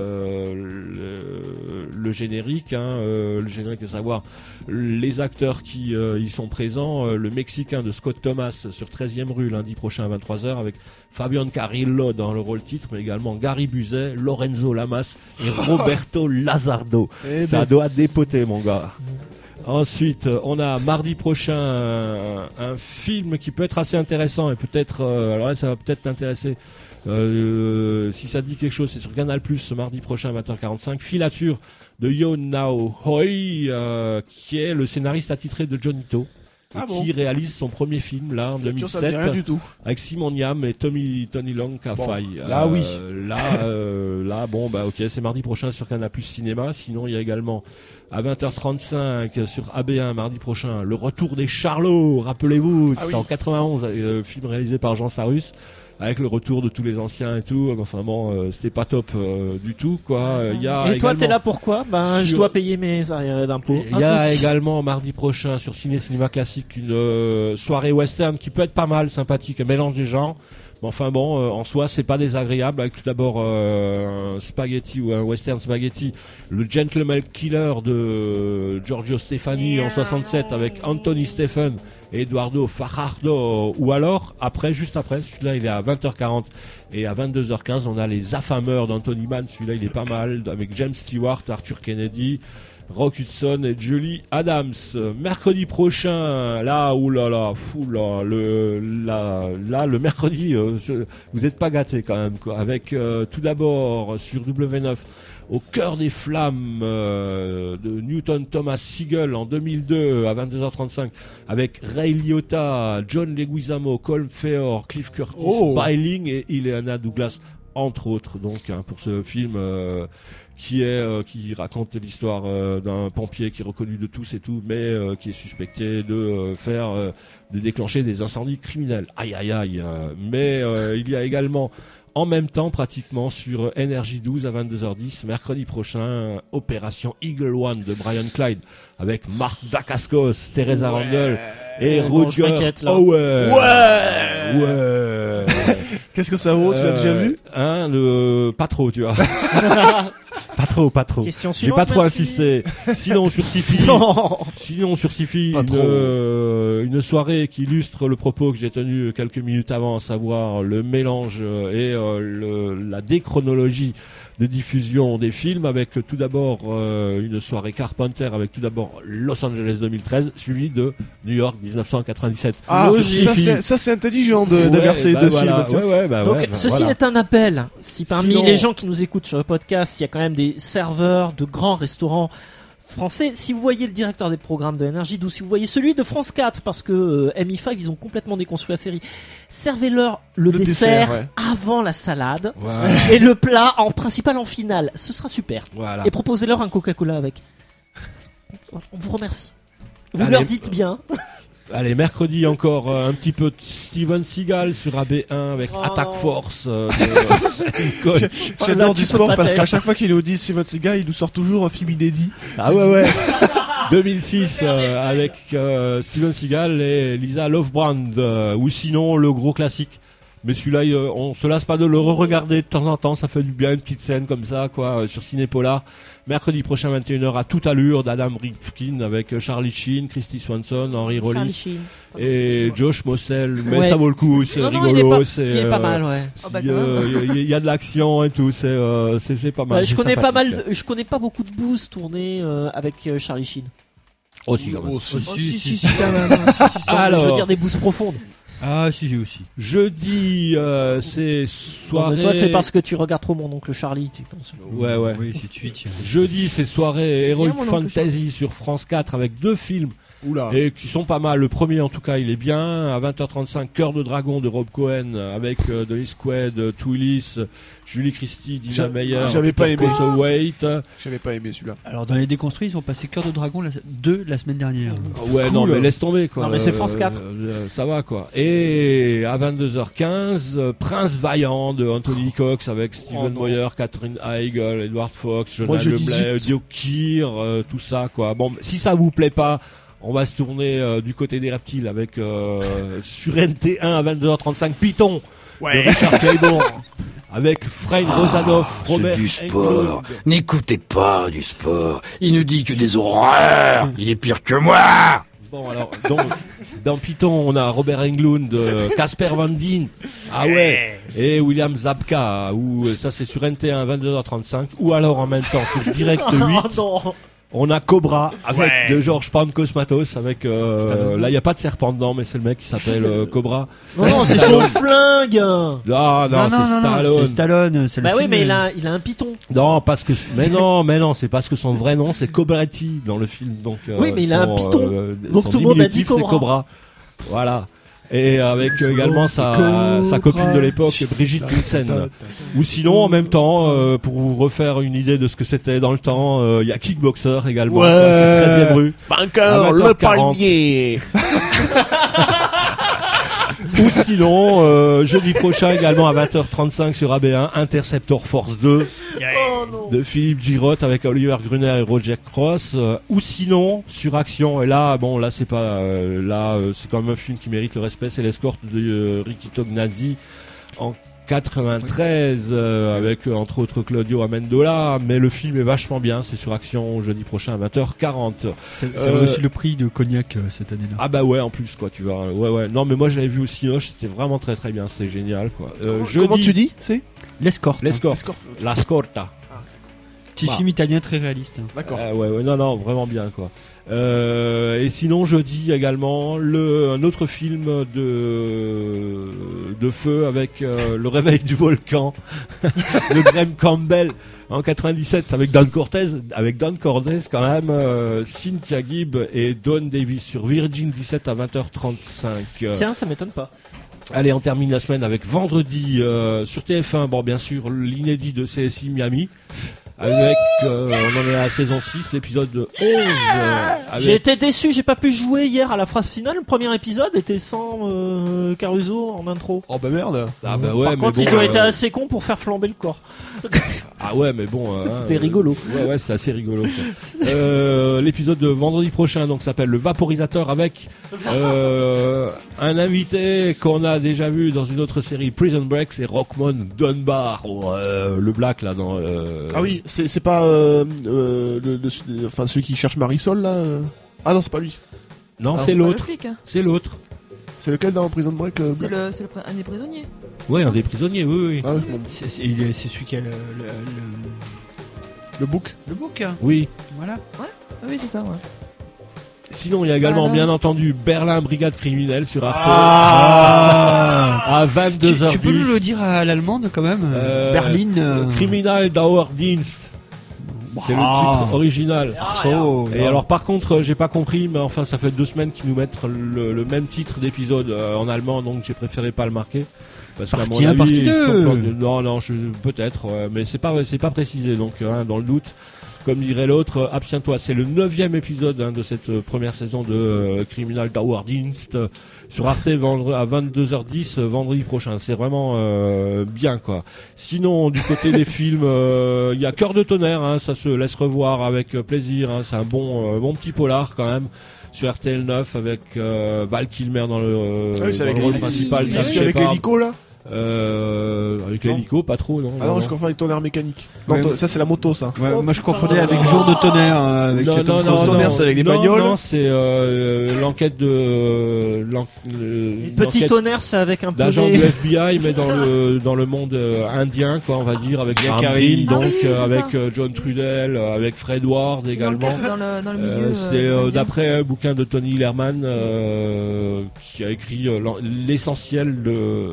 le générique, le générique, à savoir les acteurs qui y sont présents. Le Mexicain de Scott Thomas sur 13e rue lundi prochain à 23h avec Fabian Carrillo dans le rôle titre, mais également Gary Busey, Lorenzo Lamas et Roberto Lazardo. Ça doit dépoter, mon gars. Ensuite, on a mardi prochain un film qui peut être assez intéressant et peut-être, alors là, ça va peut-être t'intéresser. Si ça te dit quelque chose, c'est sur Canal+, ce mardi prochain à 20h45. Filature de Yoon Nao Hoi, qui est le scénariste attitré de Johnny To. Qui réalise son premier film là en 2007 ça me dit rien du tout. avec Simon Yam et Tony Long Ka-fai. Là, oui. Là, bon, bah ok, c'est mardi prochain sur Canal+ Cinéma. Sinon, il y a également à 20h35 sur AB1 mardi prochain Le Retour des Charlots. Rappelez-vous, c'était en 91, film réalisé par Jean Sarus, avec le retour de tous les anciens et tout. Enfin bon, c'était pas top du tout, quoi. Il y a Et toi, également- t'es là pourquoi? Ben, je sur- dois payer mes arriérés d'impôts. il y a également mardi prochain sur Cinéma Classique une soirée western qui peut être pas mal, sympathique, un mélange des genres. Mais enfin bon, en soi, c'est pas désagréable. Avec tout d'abord un spaghetti ou un western spaghetti, le Gentleman Killer de Giorgio Stefani en 67 avec Anthony Stephen et Eduardo Fajardo. Ou alors, juste après, celui-là il est à 20h40 et à 22h15, on a Les Affameurs d'Anthony Mann. Celui-là il est pas mal, avec James Stewart, Arthur Kennedy, Rock Hudson et Julie Adams. Mercredi prochain, là, le mercredi, vous êtes pas gâtés quand même, quoi. Avec tout d'abord sur W9, Au cœur des flammes de Newton Thomas Sigel en 2002 à 22h35, avec Ray Liotta, John Leguizamo, Colm Feore, Cliff Curtis, Biling et Ileana Douglas, entre autres, donc, pour ce film qui raconte l'histoire d'un pompier qui est reconnu de tous et tout, mais qui est suspecté de déclencher des incendies criminels. Aïe aïe aïe. Mais il y a également en même temps, pratiquement, sur NRJ12 à 22h10, mercredi prochain, Opération Eagle One de Brian Clyde, avec Mark Dacascos, Teresa Randall et Roger Howard. Ouais. Qu'est-ce que ça vaut? Tu l'as déjà vu? Pas trop, tu vois. Pas trop. Question J'ai suivante, pas trop merci. insisté. Sinon sur Sifi, une soirée qui illustre le propos que j'ai tenu quelques minutes avant, à savoir le mélange et la déchronologie de diffusion des films, avec tout d'abord une soirée Carpenter, avec tout d'abord Los Angeles 2013, suivi de New York 1997. Ah, Sifi. ça c'est intelligent d'inverser les deux films. tiens. Donc, ceci est un appel. Si parmi Sinon- les gens qui nous écoutent sur le podcast, il y a quand même des serveurs de grands restaurants français, si vous voyez le directeur des programmes de NRJ, ou si vous voyez celui de France 4, parce que MI5, ils ont complètement déconstruit la série, servez-leur le dessert ouais. avant la salade, Voilà. et le plat en principal en finale. Ce sera super. Voilà. Et proposez-leur un Coca-Cola avec. On vous remercie. Vous Allez. leur dites bien. Allez, mercredi encore un petit peu de Steven Seagal sur AB1 avec Oh Attack non. Force de Coach. J'adore Là, du tu peux sport pas parce t'aider. qu'à chaque fois qu'il nous dit Steven Seagal, il nous sort toujours un film inédit. Ah ouais. 2006 avec Steven Seagal et Lisa Lovebrand, ou sinon le gros classique. Mais celui-là, on se lasse pas de le re-regarder de temps en temps, ça fait du bien, une petite scène comme ça, quoi, sur Ciné-Polar. Mercredi prochain, 21h, à toute allure, d'Adam Rifkin avec Charlie Sheen, Christy Swanson, Henry Rollins et Josh Mostel. Mais Ouais. ça vaut le coup, c'est Non, rigolo, il est pas mal, ouais. Oh, bah, quand même. il y a de l'action et tout, c'est pas mal. Ouais, je c'est connais pas sympathique. mal, je connais pas beaucoup de boosts tournés avec Charlie Sheen. Aussi, quand même. Oh, si, quand même. Alors. Je veux dire des boosts profondes. Ah, si, aussi. Jeudi, c'est Non, soirée. mais toi, c'est parce que tu regardes trop mon oncle Charlie, tu penses. Ouais. Oui, si tu y tiens. Jeudi, c'est soirée Heroic Bien, mon oncle Fantasy sur France 4 avec 2 films Oula. et qui sont pas mal. Le premier, en tout cas, il est bien. À 20h35, Cœur de Dragon de Rob Cohen avec Dennis Quaid, Willis, Julie Christie, Dina Meyer, j'avais pas aimé. Waite. J'avais pas aimé celui-là. Alors, dans les déconstruits, ils ont passé Cœur de Dragon 2 la semaine dernière. Ouais, Cool. non, mais laisse tomber, quoi. Non, mais c'est France 4. Ça va, quoi. Et à 22h15, Prince Vaillant de Anthony Cox avec Steven non. Moyer, Catherine Heigl, Edward Fox, Moi, Jonathan je dis Leblay, zut. Dio Keir, tout ça, quoi. Bon, si ça vous plaît pas, on va se tourner du côté des reptiles avec sur NT1 à 22h35 Python de Richard Claiborne avec Frein Rosanov, Robert C'est du sport. Englund. N'écoutez pas du sport. Il ne dit que des horreurs. Il est pire que moi. Bon, alors, donc, dans Python, on a Robert Englund, Casper Van Dien, ah ouais, et William Zabka, ou ça c'est sur NT1 22h35, ou alors en même temps sur Direct 8, non. on a Cobra avec de Georges Pancosmatos, avec là il y a pas de serpent dedans, mais c'est le mec qui s'appelle Cobra. Non, c'est son flingue. Ah non, c'est Stallone. C'est Stallone, c'est le Bah oui, film, mais il a un python. Non, parce que mais non, c'est parce que son vrai nom c'est Cobretti dans le film, donc Oui, mais il a un python. Donc son tout le monde a dit diminutif, c'est Cobra. Cobra. Voilà. Et avec également sa copine de l'époque, Brigitte Nielsen. Ou sinon, en même temps, pour vous refaire une idée de ce que c'était dans le temps, il y a Kickboxer également. Ouais. C'est 13e rue. Vainqueur, À le 20h40. palmier. Ou sinon, jeudi prochain également à 20h35 sur AB1, Interceptor Force 2 de Philippe Girotte avec Oliver Gruner et Roger Cross. Ou sinon, sur Action, et là, bon, là c'est pas, c'est quand même un film qui mérite le respect, c'est l'escorte de Ricky Tognazzi en 93 avec entre autres Claudio Amendola, mais le film est vachement bien, c'est sur Action jeudi prochain à 20h40. Ça a reçu le prix de Cognac cette année-là. Ah bah ouais, en plus quoi, tu vois. Ouais. Non mais moi je l'avais vu au Cinoche, c'était vraiment très très bien, c'est génial quoi. Comment tu dis? C'est L'escorte. L'escorte. La Scorta. Petit Bah. film italien très réaliste. D'accord. Ouais, non, vraiment bien quoi. Et sinon jeudi également un autre film de feu avec le réveil du volcan de Graham Campbell en 97 avec Don Cortez quand même, Cynthia Gibb et Don Davis sur Virgin 17 à 20h35. Tiens, ça m'étonne pas. Allez, on termine la semaine avec vendredi sur TF1, bon bien sûr l'inédit de CSI Miami avec on en est à la saison 6, l'épisode 11 J'ai avec... été déçu, j'ai pas pu jouer hier à la phrase finale. Le premier épisode était sans Caruso en intro. Oh bah merde. Ah bah ouais, Par mais contre, bon, ils ont été assez cons pour faire flamber le corps. Ah ouais, mais bon, C'était rigolo. Ouais, c'était assez rigolo. Quoi. L'épisode de vendredi prochain donc s'appelle le Vaporisateur avec un invité qu'on a déjà vu dans une autre série, Prison Break, c'est Rockmon Dunbar, le black là dans. Ah oui, c'est pas enfin celui qui cherche Marisol là. Ah non, c'est pas lui. Non, Ah, c'est Pas le l'autre. flic, hein. C'est l'autre. C'est lequel dans Prison Break C'est un des prisonniers. Ouais, un des prisonniers, oui. Ah, je m'en- C'est celui qui a le book. le book. Hein. Oui. Voilà. Ah oui, c'est ça, ouais. Sinon, il y a également Voilà. bien entendu Berlin Brigade Criminelle sur Arte Ah. à 22h10. Tu peux nous le dire à l'allemande quand même. Berlin. Criminal Dauerdienst. C'est le titre original. Oh, Et alors par contre j'ai pas compris, mais enfin ça fait 2 semaines qu'ils nous mettent le même titre d'épisode en allemand, donc j'ai préféré pas le marquer parce qu'à Partie mon un, avis partie ils deux. sont pas- non peut-être mais c'est pas précisé, donc dans le doute Comme dirait l'autre, abstiens-toi. C'est le 9e épisode de cette première saison de Criminal Dauerdienst sur Arte à 22h10 vendredi prochain. C'est vraiment bien quoi. Sinon du côté des films, il y a Cœur de tonnerre, ça se laisse revoir avec plaisir. C'est un bon petit polar quand même. Sur RTL 9 avec Val Kilmer dans le rôle principal. C'est avec l'hélico là. Avec l'hélico, pas trop, non. Ah non, je confonds avec tonnerre mécanique. Non, Ouais. ça c'est la moto, ça. Ouais, moi je confondais avec Jour de tonnerre. Avec Non, non, non, tonnerre, c'est avec les bagnoles. Non, c'est l'enquête de Petit tonnerre, c'est avec un peu d'agent des- du FBI, mais dans le monde indien, quoi, on va dire, avec Graham Carrey. Greene, donc Ah oui, c'est avec ça. John Trudell, avec Fred Ward également. Dans le milieu. C'est des Indiens. d'après un bouquin de Tony Hillerman qui a écrit l'essentiel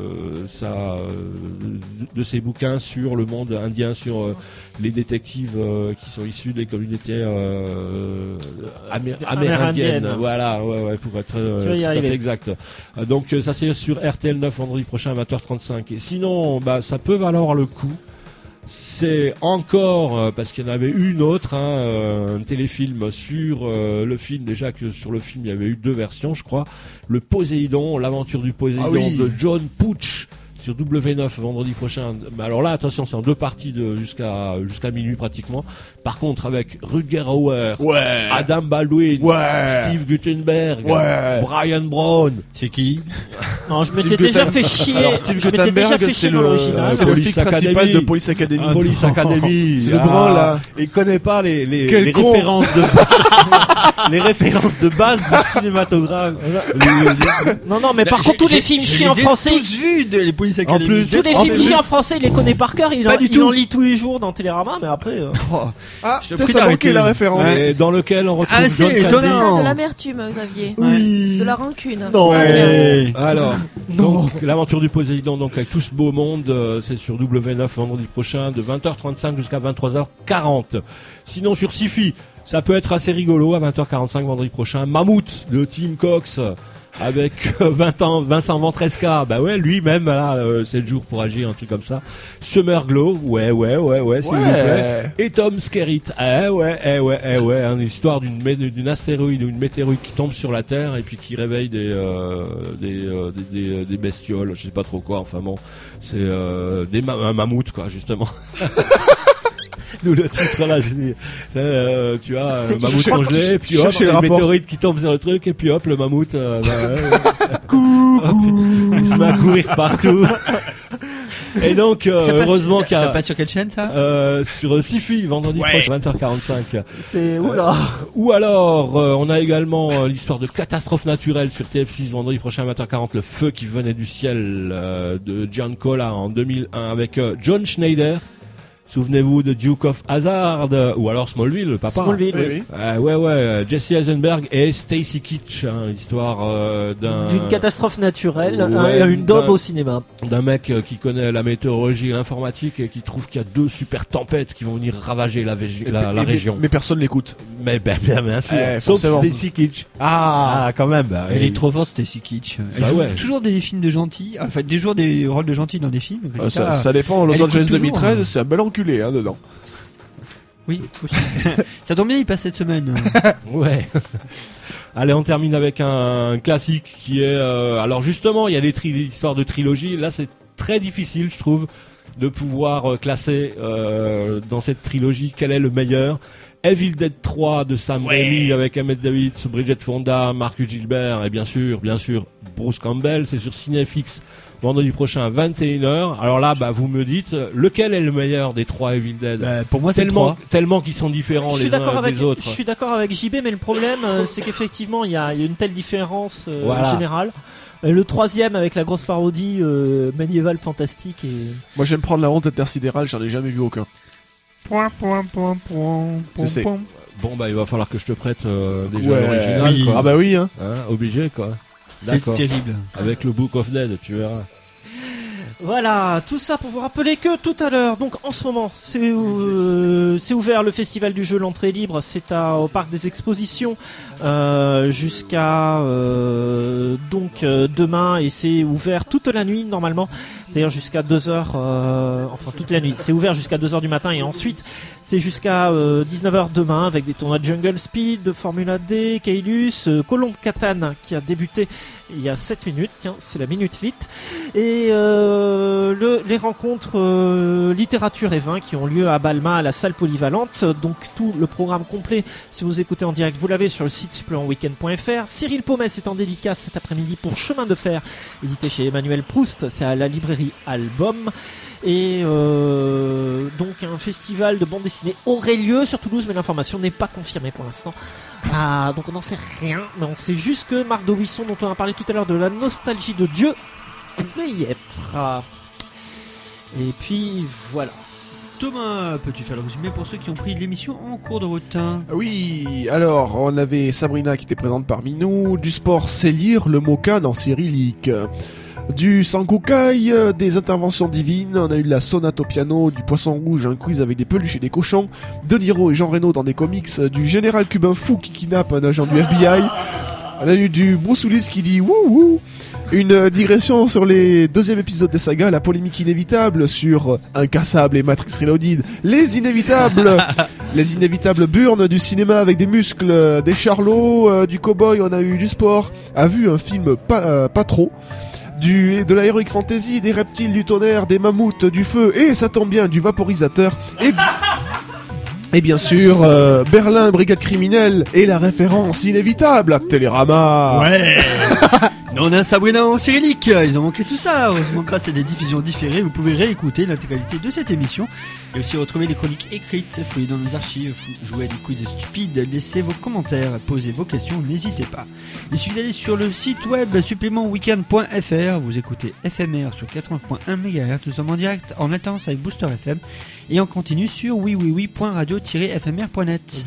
de ses bouquins sur le monde indien, sur les détectives qui sont issus des communautés amérindiennes. Amérindiennes. Voilà, ouais, pour être Tu vas y tout à arriver. fait exact. Donc ça c'est sur RTL 9 vendredi prochain à 20h35. Et sinon, ça peut valoir le coup. C'est encore parce qu'il y en avait une autre, un téléfilm sur le film. Déjà que sur le film il y avait eu 2 versions, je crois. Le Poséidon, l'aventure du Poséidon de John Pooch sur W9 vendredi prochain. Mais alors là, attention, c'est en 2 parties jusqu'à minuit pratiquement. Par contre, avec Rutger Hauer, Adam Baldwin, Steve Guttenberg, Brian Brown. C'est qui? Non, je m'étais Steve déjà Gutten- fait chier. Alors Steve je m'étais déjà Guttenberg, fait c'est chier dans le l'original. c'est le Police flic principal Academy. de Police Academy. Police Academy. C'est le brun, là. Il connaît pas les Quel con. références de les références de base du cinématographe. Non, mais par contre, tous les films chiens en français, tous vus de les Police Academy. plus, tous les en films plus- chiens en français, il les connaît par cœur. Il Pas en, du il tout. en lit tous les jours dans Télérama, mais après. Ah, Je te ça prie ça manquait d'arrêter. la référence. Et dans lequel on retrouve Ah, John c'est Candy. étonnant. Ça, de l'amertume, Xavier. Oui. De la rancune. Non. Ouais. Alors, donc l'aventure du Poséidon, donc avec tout ce beau monde, c'est sur W9 vendredi prochain de 20h35 jusqu'à 23h40. Sinon sur Sifi, ça peut être assez rigolo à 20h45 vendredi prochain. Mammouth, le Team Cox. Avec Vincent Ventresca, lui-même, là, c'est le jour pour agir, un truc comme ça. Summer Glow, ouais, s'il vous plaît. Et Tom Skerritt, une histoire d'une astéroïde ou une météorite qui tombe sur la Terre et puis qui réveille des bestioles, je sais pas trop quoi, enfin bon, c'est un mammouth, quoi, justement. D'où le titre là, je dis, tu as un mammouth chercher- congelé, puis hop, chercher le une rapport. météorite qui tombe sur le truc, et puis hop, le mammouth, il se met à courir partout. Et donc, heureusement qu'il y Ça a, passe sur quelle chaîne ça? sur Sifi, vendredi prochain, 20h45. C'est oula. Ou alors, on a également l'histoire de catastrophe naturelle sur TF6, vendredi prochain, 20h40, le feu qui venait du ciel, de Giancola en 2001 avec John Schneider. Souvenez-vous de Duke of Hazzard, ou alors Smallville, le papa. Smallville, Oui, oui. Ouais, Jesse Eisenberg et Stacy Keach, l'histoire D'une catastrophe naturelle, Ouais, une daube d'un- au cinéma. d'un mec qui connaît la météorologie et l'informatique et qui trouve qu'il y a 2 super tempêtes qui vont venir ravager la région. Mais personne l'écoute. Mais bien sûr, sauf forcément. Stacy Keach. Ah, quand même. Elle est trop forte, Stacy Keach. Elle Bah joue ouais. toujours des films de gentils, enfin des rôles de gentils dans des films. Ça dépend. Los elle Angeles écoute toujours, 2013, hein. c'est un bel enculé dedans. Oui, aussi. Ça tombe bien, il passe cette semaine. Ouais. Allez, on termine avec un classique qui est... alors justement, il y a l'histoire de trilogie. Là, c'est très difficile, je trouve, de pouvoir classer dans cette trilogie quel est le meilleur. Evil Dead 3 de Sam Raimi avec Emmett Davids, Bridget Fonda, Marcus Gilbert et bien sûr Bruce Campbell. C'est sur Cinefix vendredi prochain à 21h. Alors là, vous me dites lequel est le meilleur des 3 Evil Dead. Pour moi, c'est le 3. Tellement qu'ils sont différents Je suis les uns d'accord des autres. Je suis d'accord avec JB, mais le problème, c'est qu'effectivement, il y a une telle différence Voilà. générale. Le 3e avec la grosse parodie médiévale fantastique et Moi, j'aime prendre la honte intersidérale, j'en ai jamais vu aucun. Je sais. Bon, il va falloir que je te prête déjà Ouais. l'original. Oui. Quoi. Ah bah oui, hein. Hein, obligé, quoi. C'est D'accord. terrible. Avec le Book of Dead, tu verras. voilà, tout ça pour vous rappeler que tout à l'heure, donc en ce moment, c'est ouvert le festival du jeu, l'entrée est libre, c'est au parc des expositions jusqu'à demain et c'est ouvert toute la nuit normalement. c'est-à-dire jusqu'à 2h, enfin toute la nuit. C'est ouvert jusqu'à 2h du matin et ensuite c'est jusqu'à 19h demain avec des tournois de Jungle Speed, de Formula D, Kailus, Colombe Catane qui a débuté il y a 7 minutes, tiens, c'est la minute lit, et les rencontres littérature et vin qui ont lieu à Balma à la salle polyvalente. Donc tout le programme complet, si vous écoutez en direct, vous l'avez sur le site supplémentweekend.fr. Cyril Pomès est en dédicace cet après-midi pour Chemin de fer, édité chez Emmanuel Proust, c'est à la librairie Album. Et donc un festival de bande dessinée aurait lieu sur Toulouse, mais l'information n'est pas confirmée pour l'instant. Donc on n'en sait rien, mais on sait juste que Marc Daubuisson, dont on a parlé tout à l'heure, de la nostalgie de Dieu, pourrait y être. Et puis voilà. Thomas, peux-tu faire le résumé pour ceux qui ont pris l'émission en cours de route? Oui, alors on avait Sabrina qui était présente parmi nous, du sport c'est lire le Mokan en cyrillique. Du Sankukai, des interventions divines, on a eu de la sonate au piano, du poisson rouge, un quiz avec des peluches et des cochons, De Niro et Jean Reno dans des comics, du général cubain fou qui kidnappe un agent du FBI, on a eu du Bruce Willis qui dit wouhou, une digression sur les deuxièmes épisodes des sagas, la polémique inévitable sur Incassable et Matrix Reloaded, les inévitables burnes du cinéma avec des muscles, des charlots, du cowboy, on a eu du sport, a vu un film pas trop, de la heroic fantasy, des reptiles, du tonnerre, des mammouths, du feu, et ça tombe bien, du vaporisateur, et bien sûr, Berlin, Brigade Criminelle, et la référence inévitable à Télérama. Ouais. On a Sabrina en cyrillique, ils ont manqué tout ça. Heureusement, grâce à des diffusions différées, vous pouvez réécouter l'intégralité de cette émission et aussi retrouver les chroniques écrites, fouiller dans nos archives, jouer à des quiz stupides, laissez vos commentaires, posez vos questions, n'hésitez pas. Il suffit d'aller sur le site web supplémentweekend.fr, vous écoutez FMR sur 80.1 MHz, nous sommes en direct en alternance avec Booster FM et on continue sur oui.radio-fmr.net.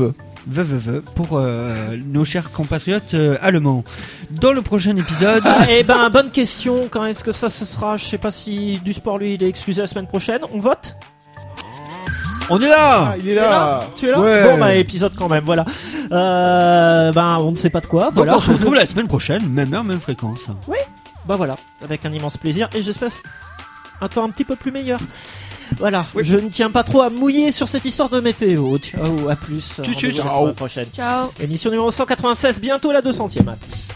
Pour nos chers compatriotes allemands. Dans le prochain épisode... bonne question, quand est-ce que ça se sera? Je sais pas si du sport, lui, il est exclusé la semaine prochaine. On vote? On est là. Il est là. Tu es là? Ouais. Bon, épisode quand même, voilà. On ne sait pas de quoi, Donc voilà. on se retrouve la semaine prochaine, même heure, même fréquence. Oui, voilà, avec un immense plaisir, et j'espère un temps un petit peu plus meilleur. Voilà, oui. Je ne tiens pas trop à mouiller sur cette histoire de météo. Ciao, à plus. Tchuss, Rendez-vous la semaine prochaine. Ciao. Émission numéro 196, bientôt la 200e. À plus.